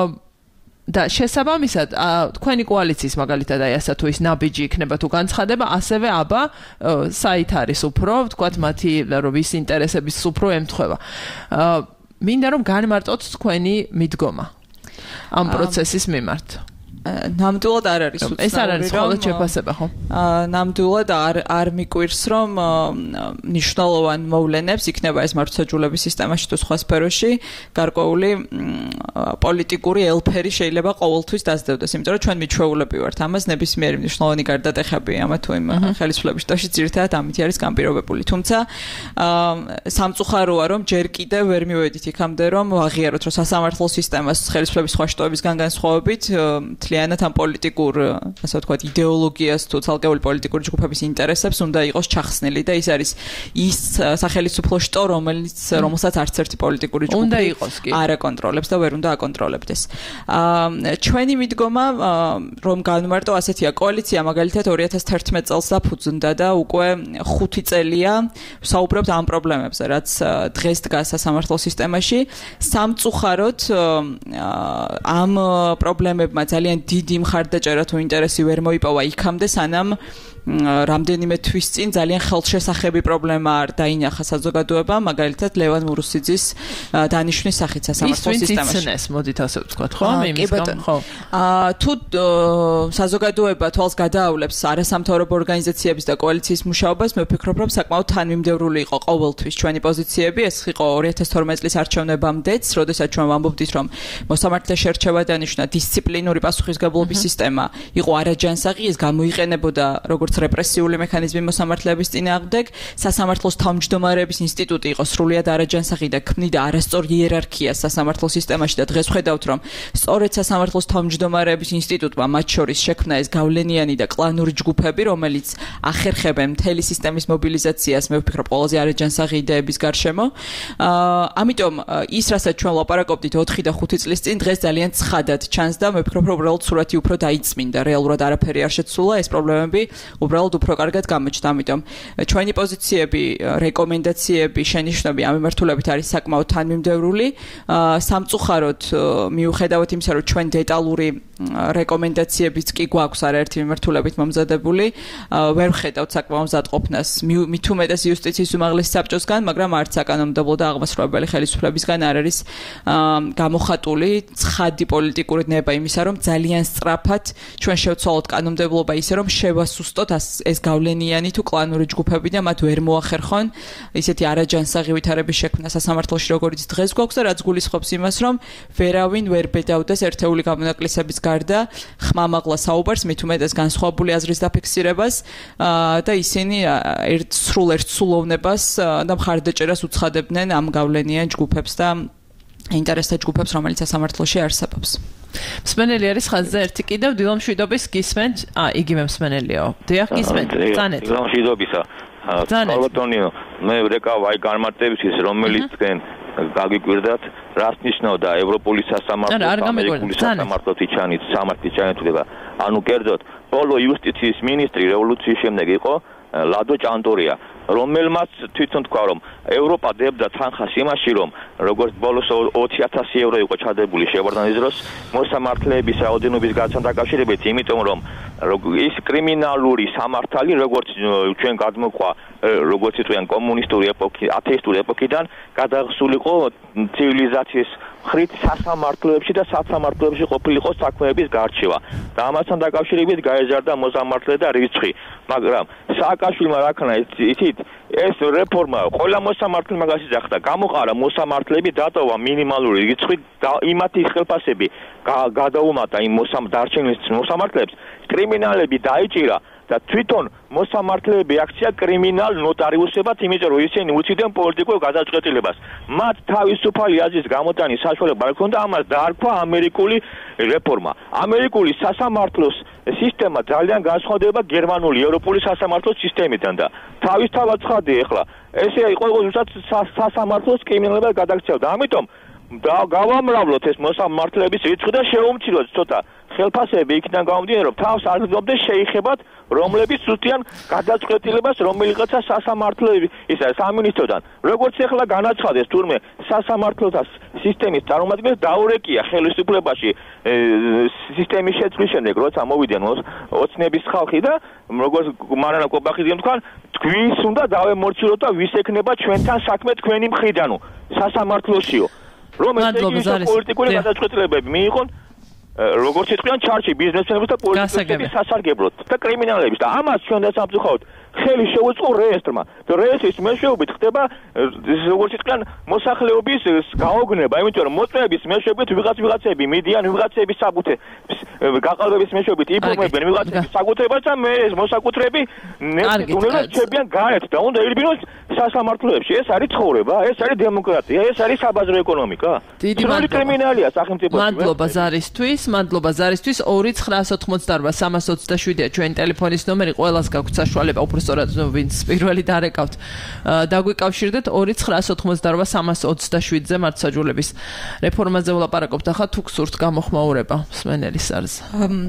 და შესაბამისად თქვენი კოალიციის მაგალითად აი ასა თუ ის ნაბიჯი იქნება თუ განცხადება, ასევე აბა საით არის უფრო, ვთქვათ, მათი რომ ის ინტერესების უფრო ემთხვევა. მინდა რომ განმარტოთ თქვენი მიდგომა ამ პროცესის მიმართ. ნამდვილად არ არის უცნაური. ეს არ არის მხოლოდ შეფასება, ხო? ნამდვილად არ არ მიკვირს, რომ მნიშვნელოვან მოვლენებს იქნება ეს მართლმსაჯულების სისტემაში თუ სხვა სფეროში გარკვეული პოლიტიკური ელფერი შეიძლება ყოველთვის დასდევდეს, იმიტომ რომ ჩვენ მიჩვეულები ვართ. ამას ნებისმიერი მნიშვნელოვანი გარდატეხები ამა თუ იმ ხელისუფლების შტოში ძირითადად ამითი არის განპირობებული. თუმცა სამწუხაროა, რომ ჯერ კიდევ ვერ მივედით იქამდე, რომ ვაღიაროთ, რომ სასამართლო სისტემას ხელისუფლების სხვა შტოებისგან განსხვავებით მთლიანად ამ პოლიტიკურ, ასე ვთქვათ, იდეოლოგიას თუ ცალკეული პოლიტიკური ჯგუფების ინტერესებს უნდა იყოს ჩახსნილი და ის არის ის სახელმწიფო შტო, რომელიც რომელსაც არც ერთი პოლიტიკური ჯგუფი არ აკონტროლებს და ვერ უნდა აკონტროლებდეს. ჩვენი მიდგომა, რომ განმარტო ასეთია, კოალიცია მაგალითად ორი ათას თერთმეტ წელს დაფუძნდა და უკვე ხუთი წელია საუბრობთ ამ პრობლემებზე, რაც დღეს დგას სასამართლო სისტემაში. სამწუხაროდ ამ პრობლემებმა ძალიან დიდი მხარდაჭერა თუ ინტერესი ვერ მოიპოვა იქამდე, სანამ რამდენიმე თვის წინ ძალიან ხელშესახები პრობლემა არ დაინახა საზოგადოებამ, მაგალითად ლევან მურუსიძის დანიშვნის სახით სასამართლო სისტემაში. ის იცნეს, მოდით ასე ვთქვათ, ხო? იმის გამო, ხო. თუ საზოგადოება თვალს გადაავლებს არასამთავრობო ორგანიზაციების და კოალიციის მუშაობას, მე ვფიქრობ, რომ საკმაოდ თანმიმდევრული იყო ყოველთვის ჩვენი პოზიციები. ეს იყო ორი ათას თორმეტ წლის არჩევნებამდეც, როდესაც ჩვენ ვამბობდით, რომ მოსამართლე შერჩევა დანიშნა დისციპლინური პასუხისგებლობის სისტემა იყო არაჯანსაღი, ეს გამოიყენებოდა როგორც რეპრესიული მექანიზმი მოსამართლეების წინააღმდეგ, სასამართლოს თავმჯდომარეების ინსტიტუტი იყო სრულიად არაჯანსაღი და ქმნიდა არასწორ იერარქიას სასამართლო სისტემაში და დღეს ხედავთ, რომ სწორედ სასამართლოს თავმჯდომარეების ინსტიტუტმა მათ შორის შექმნა ეს გავლენიანი და კლანური ჯგუფები, რომელიც ახერხებენ მთელი სისტემის მობილიზაციას, მე ვფიქრობ, ყველაზე არაჯანსაღი იდეების გარშემო. ამიტომ ის, რასაც ჩვენ ვლაპარაკობდით ოთხი და ხუთი წლის წინ, დღეს ძალიან ცხადად ჩანს და მე ვფიქრობ, რომ უბრალოდ სურათი უფრო დაიწმინდა, რეალურად არაფერი არ შეცვლა, ეს პრობლემები უბრალოდ უფრო კარგად გამოჩნდა. ამიტომ ჩვენი პოზიციები, რეკომენდაციები, შენიშვნები ამ მიმართულებით არის საკმაოდ თანმიმდევრული. სამწუხაროდ მიუხედავად იმისა, რომ ჩვენ დეტალური რეკომენდაციებიც კი გვაქვს არაერთი მიმართულებით მომზადებული, ვერ ვხედავთ საკმაოდ მზადყოფნას მით უმეტეს იუსტიციის უმაღლესი საბჭოსგან, მაგრამ არც საკანონმდებლო და აღმასრულებელი ხელისუფლებისგან არ არის გამოხატული ცხადი პოლიტიკური ნება იმისა, რომ ძალიან სწრაფად ჩვენ შევცვალოთ კანონმდებლობა ისე, რომ შევასუსტოთ ეს გავლენიანი თუ კლანური ჯგუფები და მათ ვერ მოახერხონ ისეთი არაჯანსაღი ვითარების შექმნა სასამართლოში, როგორც დღეს გვაქვს და რაც გულისხმობს იმას, რომ ვერავინ ვერ ბედავდეს ერთეული გამონაკლისების გარდა ხმამაღლა საუბარს, მით უმეტეს განსხვავებული აზრის დაფიქსირებას და ისინი ერთ სრულ ერთ სულოვნებას და მხარდაჭერას უცხადებდნენ ამ გავლენიან ჯგუფებს და ინტერესთა ჯგუფებს, რომელიც სასამართლოში არსებობს. მსმენელი არის ხაზზე ერთი კიდევ დილო მშვიდობის გისმენთ? ა, იგივე მსმენელიაო. დიახ, გისმენთ. წანეთ. დილო მშვიდობისა. ალბათონიო, მე ვეკავ აი განმარტებისთვის, რომელიც თქვენ გაგიკვირდათ, რას ნიშნავდა ევროპული სასამართლო, ამერიკული სასამართლო თიჩანით, სამართლის ჩანაცვლება. ანუ კერძოდ, ბოლო იუსტიციის მინისტრი რევოლუციის შემდეგ იყო ლადო ჭანტურია, რომელმაც თვითონ თქვა, რომ ევროპა დებდა თანხას იმაში, რომ როგორც ბოლოს ოცი ათასი ევრო იყო ჩადებული შევარდნაძის დროს მოსამართლეების რაოდენობის გაცემთან დაკავშირებით, იმიტომ რომ ის კრიმინალური სამართალი, როგორც ჩვენ გადმოყვა, როგორც იტყვიან კომუნისტური ეპოქი, ათეისტური ეპოქიდან გადაღსულიყო ცივილიზაციის ხრით სასამართლოებში და სასამართლოებში ყოფილიყო საქმეების გარჩევა. და ამასთან დაკავშირებით გაეზარდა მოსამართლე და რიცხვი. მაგრამ სააკაშვილმა რა ქნა იცით, ეს რეფორმა ყველა მოსამართლე მაგას იძახდა, გამოყარა მოსამართლეები, დატოვა მინიმალური რიცხვი, იმათი ხელფასები გადაუმატა იმ დარჩენილ მოსამართლეებს, კრიმინალები დაიჭირა და თვითონ მოსამართლეები აქცია კრიმინალ ნოტარიუსებად, იმიტომ რომ ისინი უწევენ პოლიტიკურ გადაწყვეტილებას. მათ თავისუფალი აზრის გამოტანის საშუალება არ ჰქონდა, ამას დაარქვა ამერიკული რეფორმა. ამერიკული სასამართლოს სისტემა ძალიან განსხვავდება გერმანული ევროპული სასამართლოს სისტემიდან და თავისთავად ცხადია ახლა ესე იყო ზუსტად სასამართლოს კრიმინალებად გადაქცევა და ამიტომ გავამრავლოთ ეს მოსამართლეების რიცხვი და შეუმციროთ ცოტა ხელფასები იქიდან გამომდინარე რომ თავს არ გზნობდეს შეიხებათ რომლებიც უსტიან გადაწყვეტილებას რომელიღაცა სასამართლოები ისა სამინისტროდან როგორც ახლა განაცხადეს თურმე სასამართლოთა სისტემის წარმომადგენლებს დაურეკია ხელისუფლებაში სისტემის შეცვლის შემდეგ როცა მოვიდნენ ოცნების ხალხი და როგორც მარანა კობახიძემ თქვა თქვენს უნდა დავემორჩილოთ და ვის ექნება ჩვენთან საქმე თქვენი მხრიდანო სასამართლოშიო რომ ეს პოლიტიკური გადაწყვეტილებები მიიღონ როგორც იტყვიან ჩარჩი ბიზნესმენებს და პოლიტიკოსების სასარგებლოდ და კრიმინალებს და ამას ჩვენ დასამწუხაროდ ხელი შეუწყო რეესტრმა და რეესტრის მეშვეობით ხდება როგორც იტყვიან მოსახლეობის გაოგნება იმიტომ რომ მოწმეების მეშვეობით ვიღაც ვიღაცები მიდიან ვიღაცების საბუთე გაყალბების მეშვეობით იფორმებენ ვიღაცების საკუთრებას და მე ეს მოსაკუთრები უნდა ჩებიან გარეთ და უნდა ირბინოს სასამართლოებში ეს არის ცხოვრება ეს არის დემოკრატია ეს არის საბაზრო ეკონომიკა დიდი კრიმინალია სახელმწიფო მადლობა ზარისთვის მადლობა ზარისთვის ორი ცხრაასი ოცდაოთხი სამას ოცდაშვიდია ჩვენი ტელეფონის ნომერი ყველას გაქვთ საშუალება უბრალოდ ვინც პირველი დარეკავთ დაგვიკავშირდეთ ორი ცხრაასი ოცდაოთხი სამას ოცდაშვიდზე მართლმსაჯულების რეფორმაზე ვლაპარაკობთ ახლა თუ გსურთ გამოხმაურება მსმენელის არზე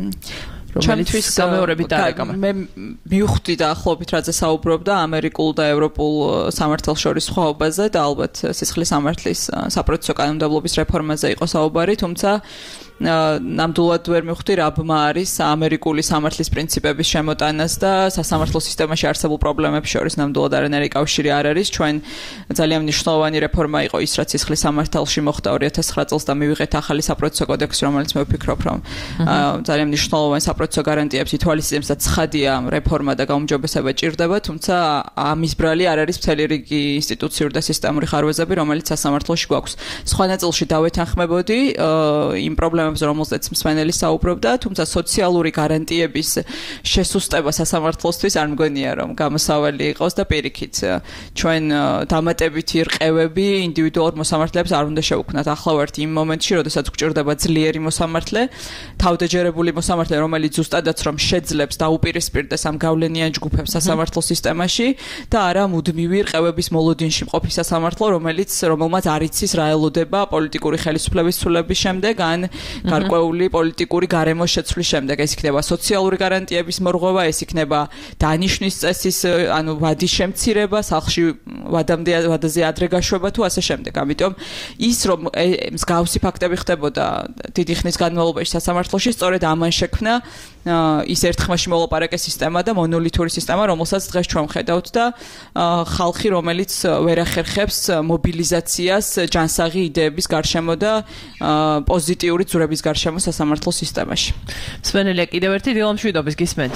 ჩემთვის გამეორებით დარეკამა მე მივხვდი და ახლობით რაზე საუბრობდა ამერიკულ და ევროპულ სამართალს შორის სხვაობაზე და ალბათ სისხლის სამართლის საპროცესო კანონმდებლობის რეფორმაზე იყო საუბარი თუმცა ნამდვილად ვერ მივხვდი რა ბმა არის ამერიკული სამართლის პრინციპების შემოტანას და სასამართლო სისტემაში არსებულ პრობლემებს შორის ნამდვილად არანაირი კავშირი არ არის ჩვენ ძალიან მნიშვნელოვანი რეფორმა იყო ის რაც სისხლის სამართალში მოხდა ორი ათას ცხრა წელს და მივიღეთ ახალი საპროცესო კოდექსი რომელიც მე ვფიქრობ რომ ძალიან მნიშვნელოვანი საპროცესო გარანტიებს ითვალისწინებს და ცხადია რეფორმა და გაუმჯობესება ჭირდება თუმცა ამის ბრალი არ არის მთელი რიგი ინსტიტუციური და სისტემური ხარვეზები რომელიც სასამართლოში გვაქვს სხვა ნაწილში დავეთანხმებოდი იმ პრობლემებს რომელზეც მსმენელი საუბრობდა, თუმცა სოციალური გარანტიების შესუსტება სასამართლოსთვის არ მგონია რომ გამოსავალი იყოს და პირიქით ჩვენ დამატებითი რყევები ინდივიდუალურ მოსამართლეებს არ უნდა შევქმნათ. ახლა ვართ იმ მომენტში, როდესაც გვჭირდება ძლიერი მოსამართლე, თავდაჯერებული მოსამართლე, რომელიც ზუსტადაც რომ შეძლებს და უპირისპირდეს ამ გავლენიან ჯგუფებს სასამართლო სისტემაში და არა მუდმივი რყევების მოლოდინში მყოფი სასამართლო, რომელიც რომელმაც არ იცის რა ელოდება პოლიტიკური ხელისუფლების ცვლილების შემდეგ ან გარკვეული პოლიტიკური გარემოს შეცვლის შემდეგ ეს იქნება სოციალური გარანტიების მორღვევა, ეს იქნება დანიშნვის წესის, ანუ ვადის შემცირება, სახლში ვადამდე ვადაზე ადრე გაშვება თუ ასე შემდეგ. ამიტომ ის რომ მსგავსი ფაქტები ხდებოდა დიდი ხნის განმავლობაში სასამართლოში, სწორედ ამან შექმნა ის ერთხმაში მოლაპარაკე სისტემა და მონოლითური სისტემა, რომელსაც დღეს ჩვენ ვხედავთ და ხალხი, რომელიც ვერ ახერხებს მობილიზაციას ჯანსაღი იდეების გარშემო და პოზიტიური ძვრების გარშემო სასამართლო სისტემაში. მსმენელია კიდევ ერთი დილამშვიდობის გისმენთ.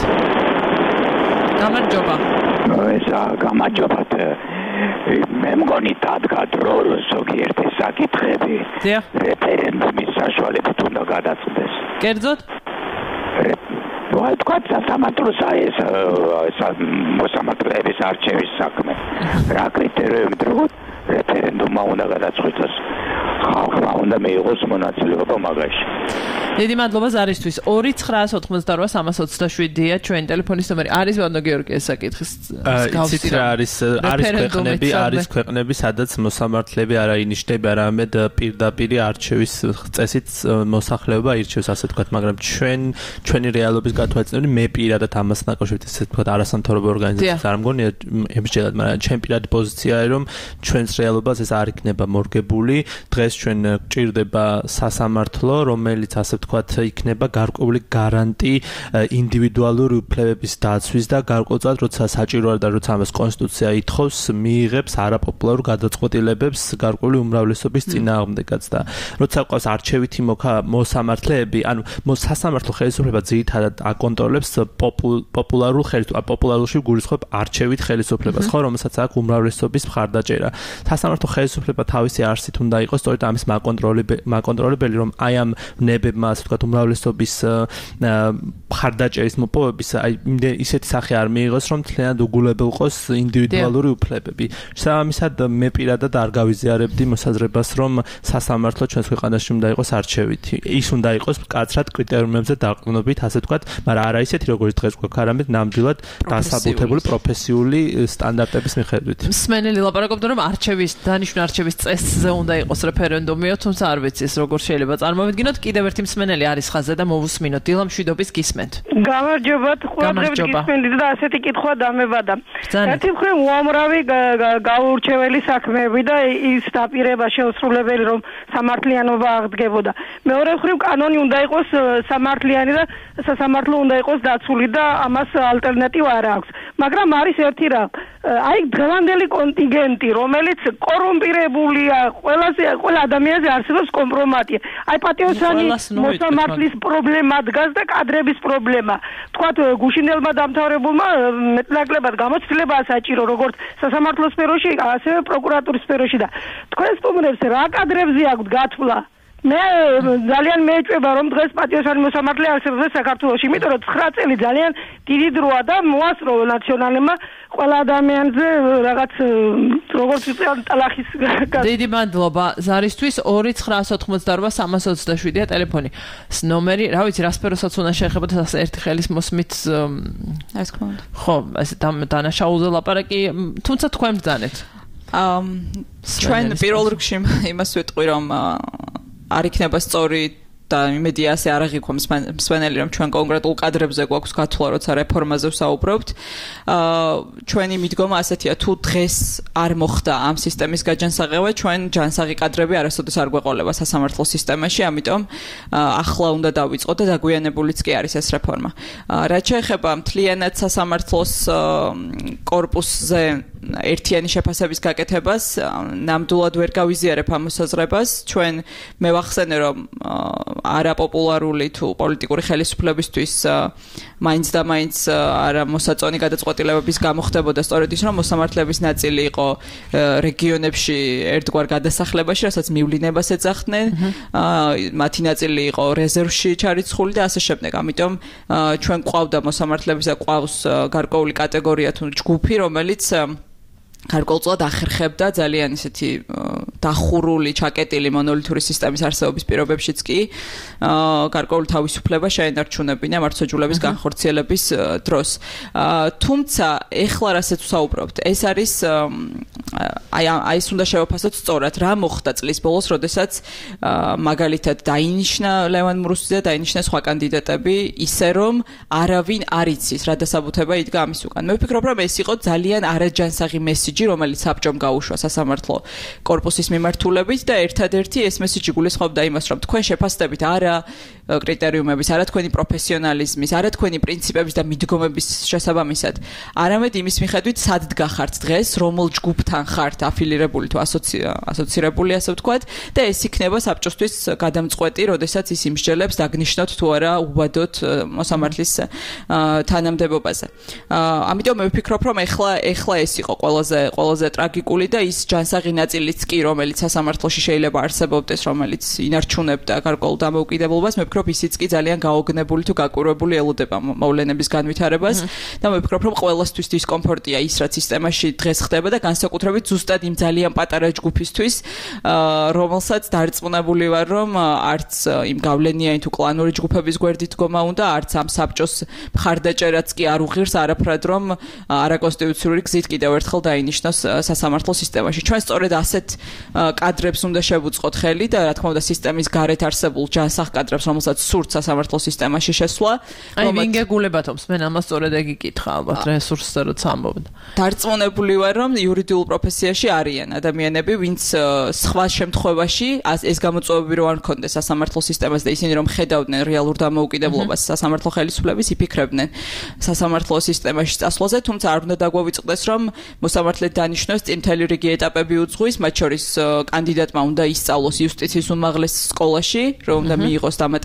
გამარჯობა. ესა გამარჯობათ. მე მგონი დადგა დრო ზოგიერთი საკითხები რეფერენდუმის საშუალებით უნდა გადაწყვეტეს. კერძოდ? ვაი თქვა სასამართლოს ეს მოსამართლეების არჩევის საქმე. რა კრიტერიუმით როგორ რეფერენდუმმა უნდა გადაწყვეტოს. ხალხმა უნდა მიიღოს მონაწილეობა მაგაში. დიდი მადლობა ზარისთვის. ორი ცხრაასი ოცდაოთხი სამას ოცდაშვიდია ჩვენი ტელეფონის ნომერი. არის ბანო გიორგი ეს საკითხის გავსი რა არის არის ქვეყნები არის ქვეყნები სადაც მოსამართლეები არა ინიშნები არამედ პირდაპირი არჩევის წესით მოსახლეობა ირჩევს ასე თქვათ მაგრამ ჩვენ ჩვენი რეალობის გათვალისწინებით მე პირადად ამას ნაკავშირებით ესე თქვათ არასამთავრობო ორგანიზაციას არ მგონია ემსჯელად მაგრამ ჩემ პირადი პოზიციაა რომ ჩვენს რეალობას ეს არ იქნება მორგებული დღეს ჩვენ გჭირდება სასამართლო რომელიც ასე თქვათ იქნება გარკვეული გარანტი ინდივიდუალური უფლებების დაცვის და გარკვეულწილად როცა საჭიროა და როცა ამას კონსტიტუცია ითხოვს მიიღებს არაპოპულარულ გადაწყვეტილებებს გარკვეული უმრავლესობის წინააღმდეგაც და როცა ყავს არჩევითი მოსამართლეები ანუ სასამართლო ხელისუფლება ძირითადად აკონტროლებს პოპულარულ ხელისუფლებას პოპულარულში გულისხმობ არჩევით ხელისუფლებას ხო რომელსაც აქვს უმრავლესობის მხარდაჭერა სასამართლო ხელისუფლება თავისი არსით უნდა იყოს სწორედ ამის მაკონტროლებელი რომ აი ამ ნებებმა ასე ვთქვათ, უმრავლესობის მხარდაჭერის მოპოვების აი ისეთი სახე არ მიიღოს, რომ თლიანად უგულებელყოს ინდივიდუალური უფლებები. შესაბამისად, მე პირადად არ გავიზიარებდი მოსაზრებას, რომ სასამართლო ჩვენს ქვეყანაში უნდა იყოს არჩევითი. ის უნდა იყოს მკაცრად კრიტერიუმებზე დაყრდნობით, ასე ვთქვათ, მაგრამ არა ისეთი, როგორც დღეს გვაქვს, არამედ ნამდვილად დასაბუთებული პროფესიული სტანდარტების მიხედვით. მსმენელი ლაპარაკობდა, რომ არჩევის დანიშვნა არჩევის წესზე უნდა იყოს რეფერენდუმიო, თუმცა არ ვიცი ეს როგორ შეიძლება წარმოვიდგინოთ. კიდევ ერთი მსმენელი არის ხაზზე და მოვუსმინოთ. დილა მშვიდობის გისმენთ. გამარჯობათ, ყურადღებით გისმენთ და ასეთი კითხვა დამებადა. ერთი მხრივ უამრავი გაურჩეველი საქმეები და ის დაპირება შეუსრულებელი, რომ სამართლიანობა აღდგებოდა. მეორე მხრივ კანონი უნდა იყოს სამართლიანი და სასამართლო უნდა იყოს დაცული და ამას ალტერნატივა არ აქვს. მაგრამ არის ერთი რა, აი დღევანდელი კონტინგენტი, რომელიც კორუმპირებულია, ყველაზე ყველა ადამიანზე არსებობს კომპრომატია. აი პატიოსანი მოსამართლის პრობლემა დგას და კადრების პრობლემა. თქვათ გუშინელმა დამთავრებულმა მეტნაკლებად გამოცდილება საჭირო, როგორც სასამართლო სფეროში, ასევე პროკურატურის სფეროში და თქვენ სტუმრებს რა კადრებზე აქვთ გათვლა? მე ძალიან მეეჭვება, რომ დღეს პატიოსანი მოსამართლე არსებობს საქართველოში, იმიტომ რომ ცხრა წელი ძალიან დიდი დროა და მოასწრო ნაციონალებმა ყველა ადამიანზე რაღაც როგორც ვიყავ ტალახის დიდი მადლობა ზარისთვის. ორი ცხრა ოთხმოცდაოთხ სამას ოცდაშვიდია ტელეფონი. ნომერი, რა ვიცი, რა სფეროსაც უნდა შეეხებოდა ასე ერთი ხელის მოსმით. ეს თქმა უნდა. ხო, ესე დანაშაულზე ლაპარაკი, თუმცა თქვენ ბრძანეთ. ამ ჩვენ პირველ რიგში იმას ვიტყვი, რომ არ იქნება სწორი და იმედია ასე არ აღიქვამს მსმენელი, რომ ჩვენ კონკრეტულ კადრებზე გვაქვს გათვლა, როცა რეფორმაზე ვსაუბრობთ. აა ჩვენი მიდგომა ასეთია, თუ დღეს არ მოხდა ამ სისტემის გაჯანსაღება, ჩვენ ჯანსაღი კადრები არასოდეს არ გვეყოლება სასამართლო სისტემაში, ამიტომ ახლა უნდა დავიწყოთ და დაგვიანებულიც კი არის ეს რეფორმა. რაც შეეხება მთლიანად სასამართლოს კორპუსზე ერთიანი შეფასების გაკეთებას, ნამდვილად ვერ გავიზიარებ ამ მოსაზრებას. ჩვენ მე ვახსენე, რომ არაპოპულარული თუ პოლიტიკური ხელისუფლებისთვის მაინც და მაინც არა მოსაწონი გადაწყვეტილებების გამო ხდებოდა სწორედ ის, რომ მოსამართლეების ნაწილი იყო რეგიონებში ერთგვარ გადასახლებაში, რასაც მივლინებას ეძახდნენ, მათი ნაწილი იყო რეზერვში ჩარიცხული და ასე შემდეგ. ამიტომ ჩვენ ყავდა მოსამართლეების და ყავს გარკვეული კატეგორია თუ ჯგუფი, რომელიც გარკვეულწილად ახერხებდა ძალიან ისეთი დახურული, ჩაკეტილი მონოლითური სისტემის არსებობის პირობებშიც კი გარკვეული თავისუფლება შეენარჩუნებინა მართლმსაჯულების განხორციელების დროს. თუმცა ეხლა რასაც ვსაუბრობთ, ეს არის აი აი ეს უნდა შევაფასოთ სწორად, რა მოხდა წლის ბოლოს, როდესაც მაგალითად დაინიშნა ლევან მურუსიძე და დაინიშნა სხვა კანდიდატები, ისე რომ არავინ არ იცის რა დასაბუთება იდგა ამის უკან. მე ვფიქრობ, რომ ეს იყო ძალიან არაჯანსაღი მესიჯი, რომელიც საბჭომ გაუშვა სასამართლო კორპუსის მიმართულებით და ერთადერთი ეს მესიჯი გულისხმობდა იმას, რომ თქვენ შეფასდებით არა კრიტერიუმების, არა თქვენი პროფესიონალიზმის, არა თქვენი პრინციპების და მიდგომების შესაბამისად, არამედ იმის მიხედვით, სად დგახართ დღეს, რომელ ჯგუფთან ხართ აფილირებული თუ ასოცირებული, ასე ვთქვათ, და ეს იქნება საბჭოსთვის გადამწყვეტი, როდესაც ის იმსჯელებს დაგნიშნოთ თუ არა უბადოთ მოსამართლის თანამდებობაზე. ამიტომ მე ვფიქრობ, რომ ეხლა ეხლა ეს იყო ყველაზე ყველაზე ტრაგიკული და ის ჯანსაღი ნაწილიც კი, რომელიც სასამართლოში შეიძლება არსებობდეს, რომელიც ინარჩუნებდა გარკვეულ დამოუკიდებლობას, მე ვფიქრობ, ისიც კი ძალიან გაოგნებული თუ გაკვირვებული ელოდება მოვლენების განვითარებას და მე ვფიქრობ, რომ ყველასთვის დისკომფორტია ის, რაც სისტემაში დღეს ხდება და განსაკუთრებით ზუსტად იმ ძალიან პატარა ჯგუფისთვის, რომელსაც დარწმუნებული ვარ, რომ არც იმ გავლენიანი თუ კლანური ჯგუფების გვერდით დგომა უნდა, არც ამ საბჭოს მხარდაჭერაც კი არ უღირს არაფრად, რომ არაკონსტიტუციური გზით კიდევ ერთხელ დაინიშნოს სასამართლო სისტემაში. ჩვენ სწორედ ასეთ კადრებს უნდა შევუწყოთ ხელი და რა თქმა უნდა სისტემის გარეთ არსებულ ჯანსაღ კადრებს, რომელსაც სურთ სასამართლო სისტემაში შესვლა. აი ვინ გეგულებათობს, მე ამას სწორედ ეგ იკითხა ალბათ რესურსზე როცა ამბობთ. დარწმუნებული ვარ, რომ იურიდიულ პროფესიაში არიან ადამიანები, ვინც სხვა შემთხვევაში ეს გამოწვევები რო არ მქონდეს სასამართლო სისტემას და ისინი რომ ხედავდნენ რეალურ დამოუკიდებლობას სასამართლო ხელისუფლების, იფიქრებდნენ სასამართლო სისტემაში წასვლაზე, თუმცა არ უნდა დაგვავიწყდეს, რომ მოსამართლედ დანიშნოს წინთელი რიგი ეტაპები უძღვის, მათ შორის კანდიდატმა უნდა ისწავლოს იუსტიციის უმაღლეს სკოლაში, რომ უნდა მიიღოს დამატებითი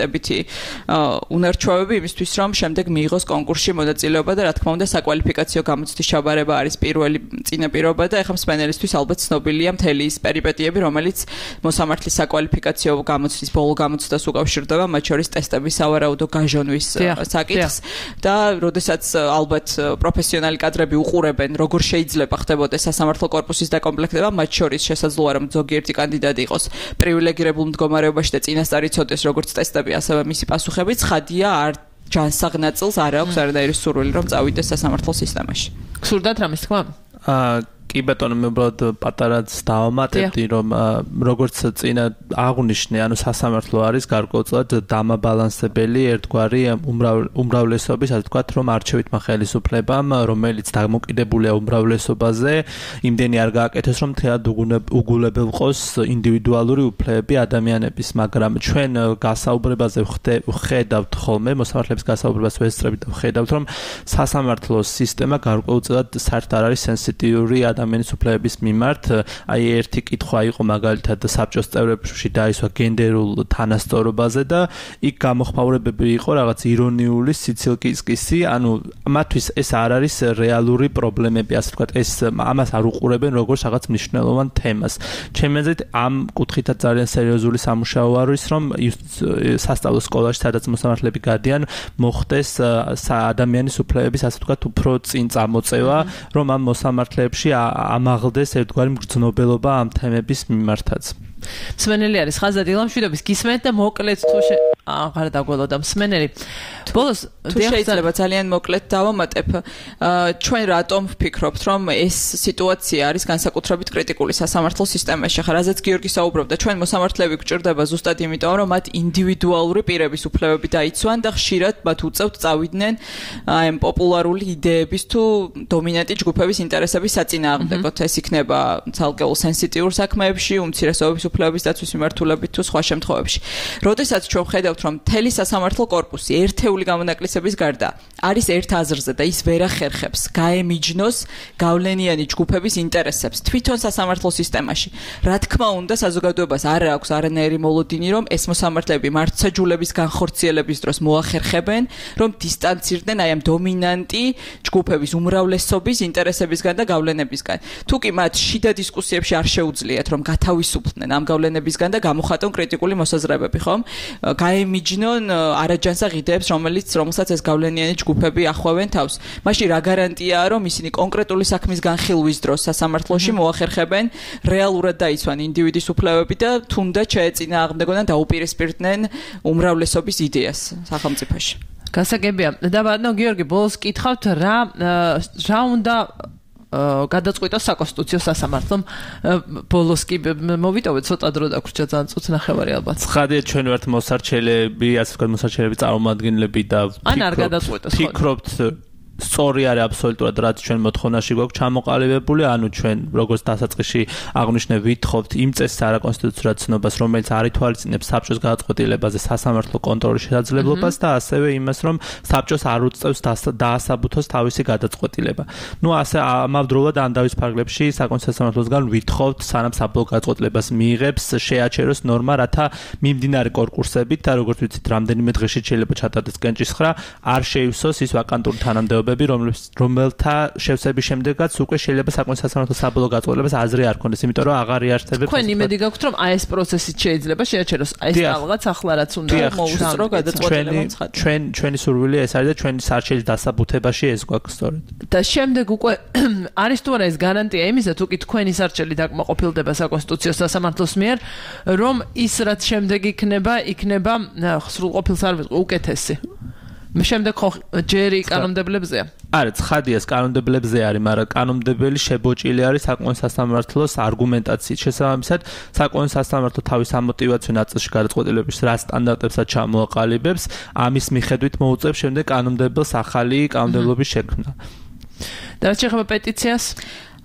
დამატებითი უნარჩვევები იმისთვის, რომ შემდეგ მიიღოს კონკურსში მონაწილეობა და რა თქმა უნდა საკვალიფიკაციო გამოცდის ჩაბარება არის პირველი წინაპირობა და ეხლა მსმენელისთვის ალბათ ცნობილია მთელი ის პერიპეტიები, რომელიც მოსამართლის საკვალიფიკაციო გამოცდის ბოლო გამოცდას უკავშირდება, მათ შორის ტესტების სავარაუდო გაჟონვის საკითხს და როდესაც ალბათ პროფესიონალი კადრები უყურებენ, როგორ შეიძლება ხდებოდეს სასამართლო კორპუსის დაკომპლექტება, მათ შორის შესაძლოა რომ ზოგიერთი კანდიდატი იყოს პრივილეგირებულ მდგომარეობაში და წინასწარ იცოდეს როგორც ტესტები, ასევე მისი პასუხები, ცხადია არ ჯანსაღ ნაწილს არ აქვს არანაირი სურვილი რომ წავიდეს სასამართლო სისტემაში. გსურდათ რამის თქვა? აა კი ბატონო, მე უბრალოდ პატარაც დავამატებდი, რომ როგორც წინა აღნიშნე, ანუ სასამართლო არის გარკვეულწილად დამაბალანსებელი ერთგვარი უმრავლესობის, ასე ვთქვათ, რომ არჩევითმა ხელისუფლებამ, რომელიც დამოკიდებულია უმრავლესობაზე, იმდენი არ გააკეთოს, რომ თეად უგულებელყოს ინდივიდუალური უფლებები ადამიანების, მაგრამ ჩვენ გასაუბრებაზე ვხედავთ ხოლმე, მოსამართლეების გასაუბრებას ვესწრებით და ვხედავთ, რომ სასამართლოს სისტემა გარკვეულწილად საერთოდ არ არის სენსიტიური ადამიანის უფლებების მიმართ. აი ერთი კითხვა იყო მაგალითად საბჭოს წევრებში დაისვა გენდერულ თანასწორობაზე და იქ გამოხმაურებები იყო რაღაც ირონიული სიცილკისკისი, ანუ მათთვის ეს არ არის რეალური პრობლემები, ასე ვთქვათ, ეს ამას არ უყურებენ როგორც რაღაც მნიშვნელოვან თემას. ჩემი აზრით ამ კუთხითაც ძალიან სერიოზული სამუშაო არის, რომ სასწავლო სკოლაში, სადაც მოსამართლეები გადიან, მოხდეს ადამიანის უფლებების, ასე ვთქვათ, უფრო წინ წამოწევა, რომ ამ მოსამართლეებში ამაღლდეს ერთგვარი მგრძნობელობა ამ თემების მიმართაც. მსმენელი არის ხაზად ილამშვიდობის გისმენთ და მოკლედ თუ აღარ დაგველოდა მსმენელი. ბოლოს თუ შეიძლება ძალიან მოკლედ დავამატებ, ჩვენ რატომ ვფიქრობთ, რომ ეს სიტუაცია არის განსაკუთრებით კრიტიკული სასამართლო სისტემაში. ხა რაზეც გიორგი საუბრობდა, ჩვენ მოსამართლეები გვჭირდება ზუსტად იმიტომ, რომ მათ ინდივიდუალური პირების უფლებები დაიცვან და ხშირად მათ უწევთ წავიდნენ აი ამ პოპულარული იდეების თუ დომინანტი ჯგუფების ინტერესების საწინააღმდეგოდ. ეს იქნება ცალკეულ სენსიტიურ საქმეებში, უმცირესობების უფლებების დაცვის მიმართულებით თუ სხვა შემთხვევებში. როდესაც ჩვენ ვხედავთ, რომ მთელი სასამართლო კორპუსი ერთეული გამონაკლისების გარდა არის ერთ აზრზე და ის ვერ ახერხებს გაემიჯნოს გავლენიანი ჯგუფების ინტერესებს თვითონ სასამართლო სისტემაში. რა თქმა უნდა, საზოგადოებას არ აქვს არანაირი მოლოდინი, რომ ეს მოსამართლეები მართლმსაჯულების განხორციელების დროს მოახერხებენ, რომ დისტანცირდნენ აი ამ დომინანტი ჯგუფების უმრავლესობის ინტერესებისგან და გავლენებისგან. თუ კი მათ შიდა დისკუსიებში არ შეუძლიათ, რომ გათავისუფლდნენ ამ გავლენებისგან და გამოხატონ კრიტიკული მოსაზრებები, ხომ? გაემიჯნონ არაჯანსაღ იდეებს, რომელიც რომელსაც ეს გავლენიანი ჯგუფები ახვევენ თავს. მაშინ რა გარანტიაა, რომ ისინი კონკრეტული საქმის განხილვის დროს სასამართლოში მოახერხებენ რეალურად დაიცვან ინდივიდის უფლებები და თუნდაც შეეწინააღმდეგონ და დაუპირისპირდნენ უმრავლესობის იდეას სახელმწიფოში. გასაგებია. და ბატონო გიორგი, ბოლოს კითხავთ რა რა უნდა გადაწყვიტოს საკონსტიტუციო სასამართლომ. ბოლოს კი მოვიტოვეთ ცოტა დრო დაგვრჩა ძალიან წუთ ნახევარი ალბათ. ცხადია ჩვენ ვართ მოსარჩელები, ასე ვთქვათ, მოსარჩელები წარმომადგენლები და ან არ გადაწყვიტოს. ფიქრობთ სწორი არის აბსოლუტურად რაც ჩვენ მოთხოვნაში გვაქვს ჩამოყალიბებული, ანუ ჩვენ როგორც დასაწყისში აღნიშნე ვითხოვთ იმ წესის არაკონსტიტუციურ ცნობას, რომელიც არ ითვალისწინებს საბჭოს გადაწყვეტილებაზე სასამართლო კონტროლის შესაძლებლობას და ასევე იმას, რომ საბჭოს არ უწევს დაასაბუთოს თავისი გადაწყვეტილება. ნუ ასე ამავდროულად ამ დავის ფარგლებში საკონსტიტუციო სასამართლოსგან ვითხოვთ, სანამ საბოლოო გადაწყვეტილებას მიიღებს, შეაჩეროს ნორმა, რათა მიმდინარე კონკურსებით და როგორც ვიცით, რამდენიმე დღეში შეიძლება ჩატარდეს კენჭისხრა, არ შეივსოს ის ვაკანტური თანამდებობები, რომელთა შევსების შემდეგაც უკვე შეიძლება საკონსტიტუციო სასამართლოს საბოლოო გადაწყვეტილებას აზრი არ ქონდეს, იმიტომ რომ აღარ იარსებებს. თქვენ იმედი გაქვთ, რომ აი ეს პროცესი შეიძლება შეაჩეროს, აი ეს რაღაც ახლა რაც უნდა მოუსწრო გადაწყვეტილება ცხადია. ჩვენ ჩვენი სურვილი ეს არის და ჩვენი სარჩელის დასაბუთებაში ეს გვაქვს სწორედ. და შემდეგ უკვე არის თუ არა ეს გარანტია იმისა, თუ კი თქვენი სარჩელი დაკმაყოფილდება საკონსტიტუციო სასამართლოს მიერ, რომ ის რაც შემდეგ იქნება, იქნება სრულყოფილს არ ვიტყვი უკეთესი. მე შემდეგ ხო ჯერი კანონმდებლებზეა? არა, ცხადია, კანონმდებლებზე არის, მაგრამ კანონმდებელი შებოჭილი არის საკონსტიტუციო სასამართლოს არგუმენტაციით. შესაბამისად, საკონსტიტუციო სასამართლო თავის ამოტივაციო ნაწილში გადაწყვეტილების რა სტანდარტებსაც ჩამოაყალიბებს, ამის მიხედვით მოუწევს შემდეგ კანონმდებელს ახალი კანონმდებლობის შექმნა. და რაც შეეხება პეტიციას?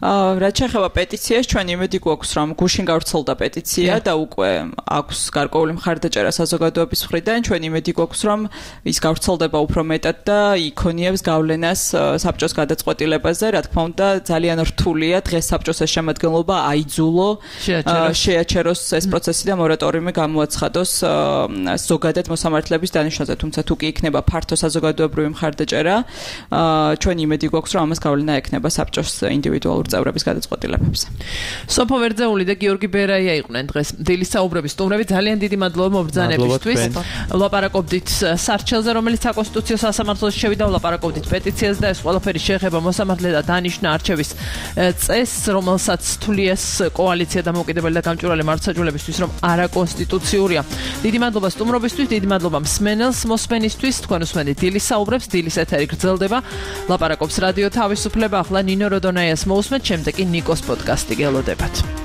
რაც შეეხება პეტიციას, ჩვენ იმედი გვაქვს, რომ გუშინ გავრცელდა პეტიცია და უკვე აქვს გარკვეული მხარდაჭერა საზოგადოების მხრიდან, ჩვენ იმედი გვაქვს, რომ ის გავრცელდება უფრო მეტად და იქონიებს გავლენას საბჭოს გადაწყვეტილებაზე, რა თქმა უნდა, ძალიან რთულია დღეს საბჭოს ეს შემადგენლობა აიძულო, შეაჩეროს ეს პროცესი და მორატორიუმი გამოაცხადოს ზოგადად მოსამართლეების დანიშვნაზე, თუმცა თუ კი იქნება ფართო საზოგადოებრივი მხარდაჭერა, ჩვენ იმედი გვაქვს, რომ ამას გავლენა ექნება საბჭოს ინდივიდუალურ წევრების გადაწყვეტილებებზე. სოფო ვერძეული და გიორგი ბერაია იყვნენ დღეს დილის საუბრების სტუმრები. ძალიან დიდი მადლობა მობრძანებისთვის. ვლაპარაკობდით სარჩელზე, რომელიც საკონსტიტუციო სასამართლოში შევიდა, ვლაპარაკობდით პეტიციაზე და ეს ყველაფერი შეეხება მოსამართლე და დანიშნა არჩევის წესს, რომელსაც თulies კოალიცია დამოუკიდებელი და გამჭვირვალე მართლმსაჯულებისთვის, რომ არაკონსტიტუციურია. დიდი მადლობა სტუმრობისთვის, დიდი მადლობა მსმენელს მოსმენისთვის. თქვენ უსმენთ დილის საუბრებს, დილის ეთერი გრძელდება. ლაპარაკობს რადიო თავისუფლება. ახლა ნინო როდონაიას მოусმენთ, შემდეგ კი ნიკოს პოდკასტი გელოდებათ.